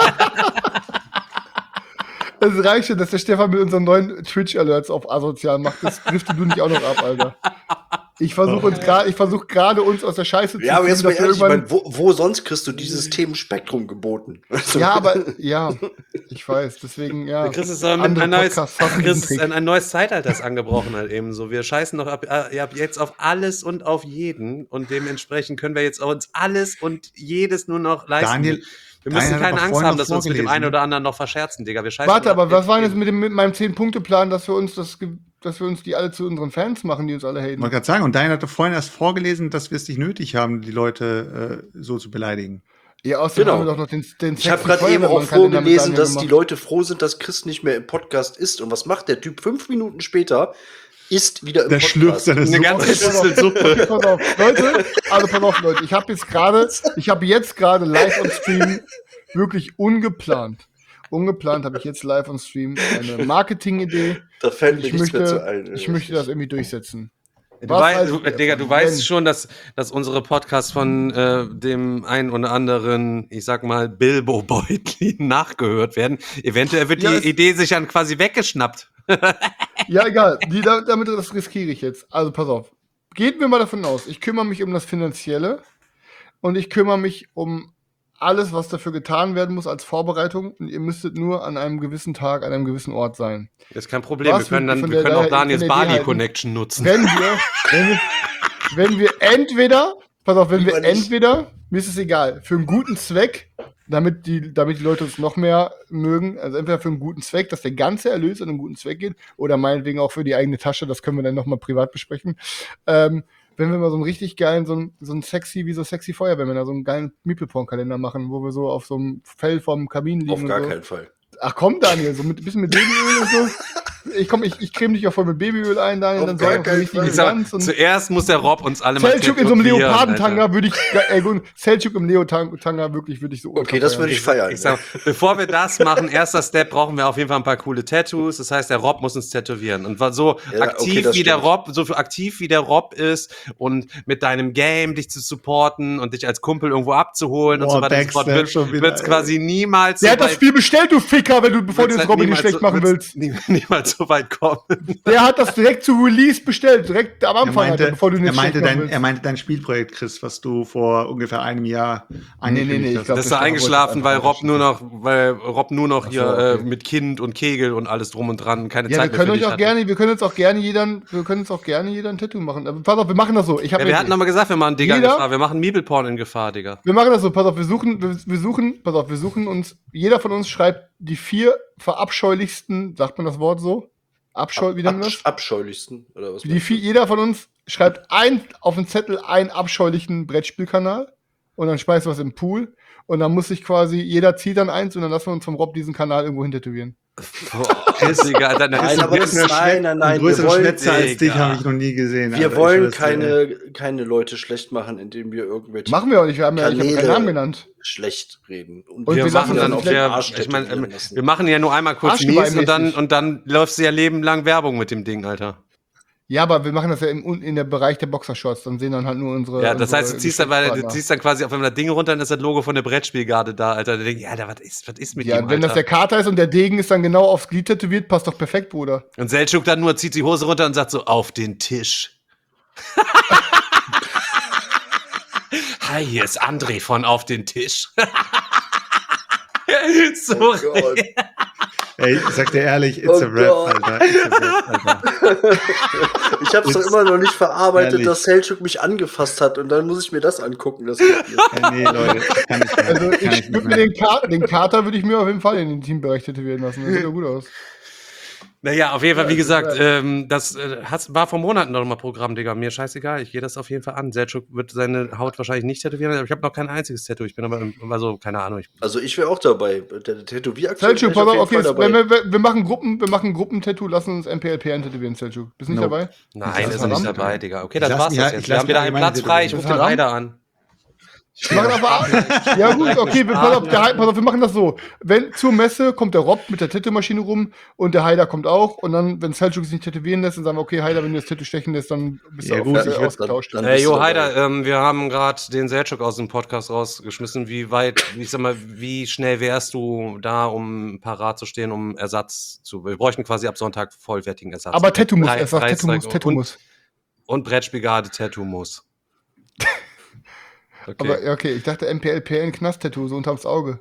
Es reicht schon, dass der Stefan mit unseren neuen Twitch-Alerts auf asozial macht. Das driftet du nicht auch noch ab, Alter. Ich versuche gerade uns aus der Scheiße zu Ja, aber jetzt mal dass wir ehrlich, ich irgendwann- meine, wo sonst kriegst du dieses Themenspektrum geboten? Also, Ja, aber, ja, ich weiß, deswegen, ja. Chris ist ein andere neues, Podcasts fassen diesen Chris ist Trick. ein neues Zeitalter ist angebrochen halt eben so. Wir scheißen doch ab jetzt auf alles und auf jeden und dementsprechend können wir jetzt uns alles und jedes nur noch leisten. Daniel, wir müssen Daniel hat keine aber Angst vorhin haben, noch dass wir uns mit dem vorgelesen. einen oder anderen noch verscherzen, Digga. Wir scheißen Warte, ab aber was jetzt war jetzt jeden. mit meinem 10-Punkte-Plan, dass wir uns die alle zu unseren Fans machen, die uns alle Ich haten? wollte gerade sagen, und Daniel hatte vorhin erst vorgelesen, dass wir es nicht nötig haben, die Leute so zu beleidigen. Ja, außerdem Genau. haben wir doch noch den ich habe sexy gerade eben auch Feuerwehrmann-Kalender mit vorgelesen, Daniel dass die gemacht. Leute froh sind, dass Chris nicht mehr im Podcast ist. Und was macht der Typ 5 Minuten später? Ist wieder im Der schlürft Podcast. seine Eine Suppe. ganze Schüssel Suppe. Okay, pass auf, Leute, ich habe jetzt gerade live on Stream wirklich ungeplant habe ich jetzt live on Stream eine Marketing-Idee. Da fällt Und mir ich nichts mehr zu möchte, ein. ich möchte das irgendwie durchsetzen. Du, Was weißt, haltet ihr Digga, davon? du weißt Wenn- schon, dass unsere Podcasts von dem einen oder anderen, ich sag mal, Bilbo-Beutlin nachgehört werden. Eventuell wird Ja, es- die Idee sich dann quasi weggeschnappt. Ja, egal. Das riskiere ich jetzt. Also pass auf. Geht mir mal davon aus, ich kümmere mich um das Finanzielle und ich kümmere mich um alles, was dafür getan werden muss als Vorbereitung. Und ihr müsstet nur an einem gewissen Tag, an einem gewissen Ort sein. Das ist kein Problem. Was Wir können, von wir der- können auch von Daniels der Idee halten. Bali-Connection nutzen. Wenn wir entweder, mir ist es egal, für einen guten Zweck damit die Leute uns noch mehr mögen. Also entweder für einen guten Zweck, dass der ganze Erlös an einen guten Zweck geht, oder meinetwegen auch für die eigene Tasche, das können wir dann nochmal privat besprechen. Wenn wir mal so einen richtig geilen, so einen sexy Feuerwehrmänner, so einen geilen Meeple-Porn-Kalender machen, wo wir so auf so einem Fell vorm Kamin liegen. Auf gar und so. keinen Fall. Ach komm, Daniel, so mit bisschen mit Babyöl und so. Ich creme dich auch voll mit Babyöl ein, Daniel, Auf dann gar sorgen wir für keinen richtig Fall. Ich sag, Glanz und zuerst muss der Rob uns alle mal Selçuk in so einem tätowieren, Leopardentanga Alter. würde ich, Selçuk im Leopardentanga wirklich würde ich so Okay, das würde ich feiern. Ich sag, bevor wir das machen, erster Step, brauchen wir auf jeden Fall ein paar coole Tattoos. Das heißt, der Rob muss uns tätowieren. Und so Ja, aktiv okay, das wie der stimmt. Rob, so aktiv wie der Rob ist und mit deinem Game dich zu supporten und dich als Kumpel irgendwo abzuholen und Boah, so weiter und so fort, Backstab schon wieder, wird es ey. quasi niemals Der hat das Spiel bestellt, du Ficker, bevor du wird's jetzt Robin nicht niemals schlecht machen willst. Niemals so weit kommen. Der hat das direkt zu Release bestellt, direkt am Er Anfang, Alter, bevor du ihn er, jetzt schlecht meinte machen willst. er meinte dein Spielprojekt, Chris, was du vor ungefähr einem Jahr Nee, angekündigt ich hast. glaub, Das ist das da eingeschlafen, weil einfach Rob nur noch Ach so, hier okay. mit Kind und Kegel und alles drum und dran keine Ja, Zeit wir mehr können für dich hatte. wir können uns auch gerne jeder ein Tattoo machen. Aber pass auf, wir machen das so. Ja, wir hatten aber gesagt, wir machen Digger in Jeder- Gefahr. Wir machen Meeple-Porn in Gefahr, Digga. Wir machen das so, pass auf, wir suchen uns, jeder von uns schreibt die 4 verabscheulichsten, sagt man das Wort so? Wie nennt man das? Abscheulichsten, oder was? Jeder von uns schreibt auf den Zettel einen abscheulichen Brettspielkanal und dann schmeißt was im Pool und dann muss sich quasi, jeder zieht dann eins und dann lassen wir uns vom Rob diesen Kanal irgendwo hin tätowieren. Boah, Digga, Alter, Nein, aber das nein, Einen wir größeren wollen, Schnätzer als dich Digga. habe ich noch nie gesehen. wir Alter. wollen Ich schwör's dir, keine Leute schlecht machen, indem wir irgendwelche Machen wir auch nicht, ich habe Kanäle keinen Namen genannt. schlecht reden. Und Und wir wir machen lassen dann dann auf vielleicht der, Arsch ich meine, tätowieren lassen. wir machen ja nur einmal kurz Arschgeweihmäßig. mies und dann läuft ja lebenlang Werbung mit dem Ding, Alter. Ja, aber wir machen das ja in der Bereich der Boxershorts, dann sehen dann halt nur unsere. Ja, das heißt, du unsere ziehst dann quasi auf einmal das Ding runter und ist das Logo von der Brettspielgarde da, Alter. Da denk ich, Alter, was ist mit Ja, dem, wenn das der Alter? Kater ist und der Degen ist dann genau aufs Glied tätowiert, passt doch perfekt, Bruder. Und Selçuk dann nur zieht die Hose runter und sagt so, auf den Tisch. Hi, hier ist André von Auf den Tisch. So, Oh Gott. Ey, ich sag dir ehrlich, it's Oh a rap, Gott. Alter. It's a rap, Alter. Ich habe es doch Jetzt- immer noch nicht verarbeitet, Ehrlich. dass Selçuk mich angefasst hat und dann muss ich mir das angucken. Das Nee, Leute, kann ich nicht. Also Kann ich nicht würde mehr. mir den Kater würde ich mir auf jeden Fall in den Teambereich tätowieren lassen. Das sieht ja gut aus. naja, auf jeden Fall, wie Ja, gesagt, das das war vor Monaten noch mal Programm, Digga. Mir scheißegal, ich gehe das auf jeden Fall an. Selçuk wird seine Haut wahrscheinlich nicht tätowieren, aber ich habe noch kein einziges Tattoo. Ich bin aber, also, keine Ahnung. Also ich wäre auch dabei. Der Tätowieraktion Selçuk, wäre ich pass auf, auf okay, jeden Fall dabei. wir machen Gruppen-Tattoo, lassen uns MPLP eintätowieren, Selçuk. Bist du nicht Nope. dabei? Nein, Das ist ist er nicht Haram. dabei, Digga. Okay, Ich dann lass war's mich das halt- jetzt. ich Wir lass haben wieder mich einen meine Platz frei. Ich Tätowierung. rufe den Das ist Heider an. Wir machen aber, ja gut, okay, pass auf, wir machen das so. Wenn zur Messe kommt der Rob mit der Tattoo-Maschine rum und der Heider kommt auch und dann, wenn Selçuk sich nicht tätowieren lässt, dann sagen wir, okay, Heider, wenn du das Tattoo stechen lässt, dann bist Ja, du gut, auf, ich würd ausgetauscht. dann- bist du Jo, dabei. Heider, wir haben gerade den Selçuk aus dem Podcast rausgeschmissen. Wie schnell wärst du da, um parat zu stehen, um Ersatz zu. Wir bräuchten quasi ab Sonntag vollwertigen Ersatz. Aber Tattoo muss, Drei- er sagt drei Tattoo muss, Strike Tattoo und- muss. Und Brettspielgarde Tattoo muss. Okay. Aber ja, okay, ich dachte MPLP ein Knast-Tattoo, so unterms Auge.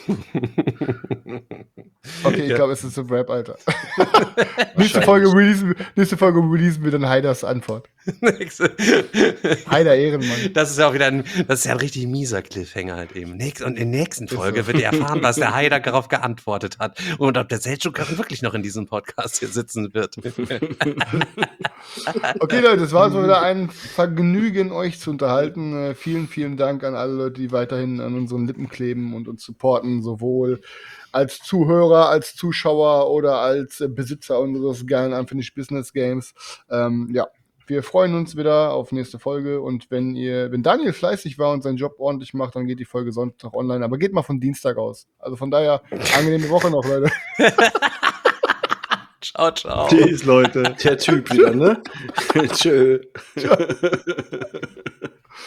Okay, ich Ja. glaube, es ist so Rap, Alter. nächste Folge releasen wir dann Heiders Antwort. Heider Ehrenmann. Das ist ja auch wieder ein richtig mieser Cliffhanger halt eben. Und in der nächsten Folge wird ihr erfahren, was der Heider darauf geantwortet hat und ob der Selçuk wirklich noch in diesem Podcast hier sitzen wird. Okay, Leute, es war also wieder ein Vergnügen, euch zu unterhalten. Vielen, vielen Dank an alle Leute, die weiterhin an unseren Lippen kleben und uns supporten, sowohl als Zuhörer, als Zuschauer oder als Besitzer unseres geilen Unfinished Business Games. Ja, wir freuen uns wieder auf nächste Folge und wenn Daniel fleißig war und seinen Job ordentlich macht, dann geht die Folge Sonntag online, aber geht mal von Dienstag aus. Also von daher, angenehme Woche noch, Leute. Ciao, ciao. Tschüss, Leute. Der Typ wieder, ne? Tschö.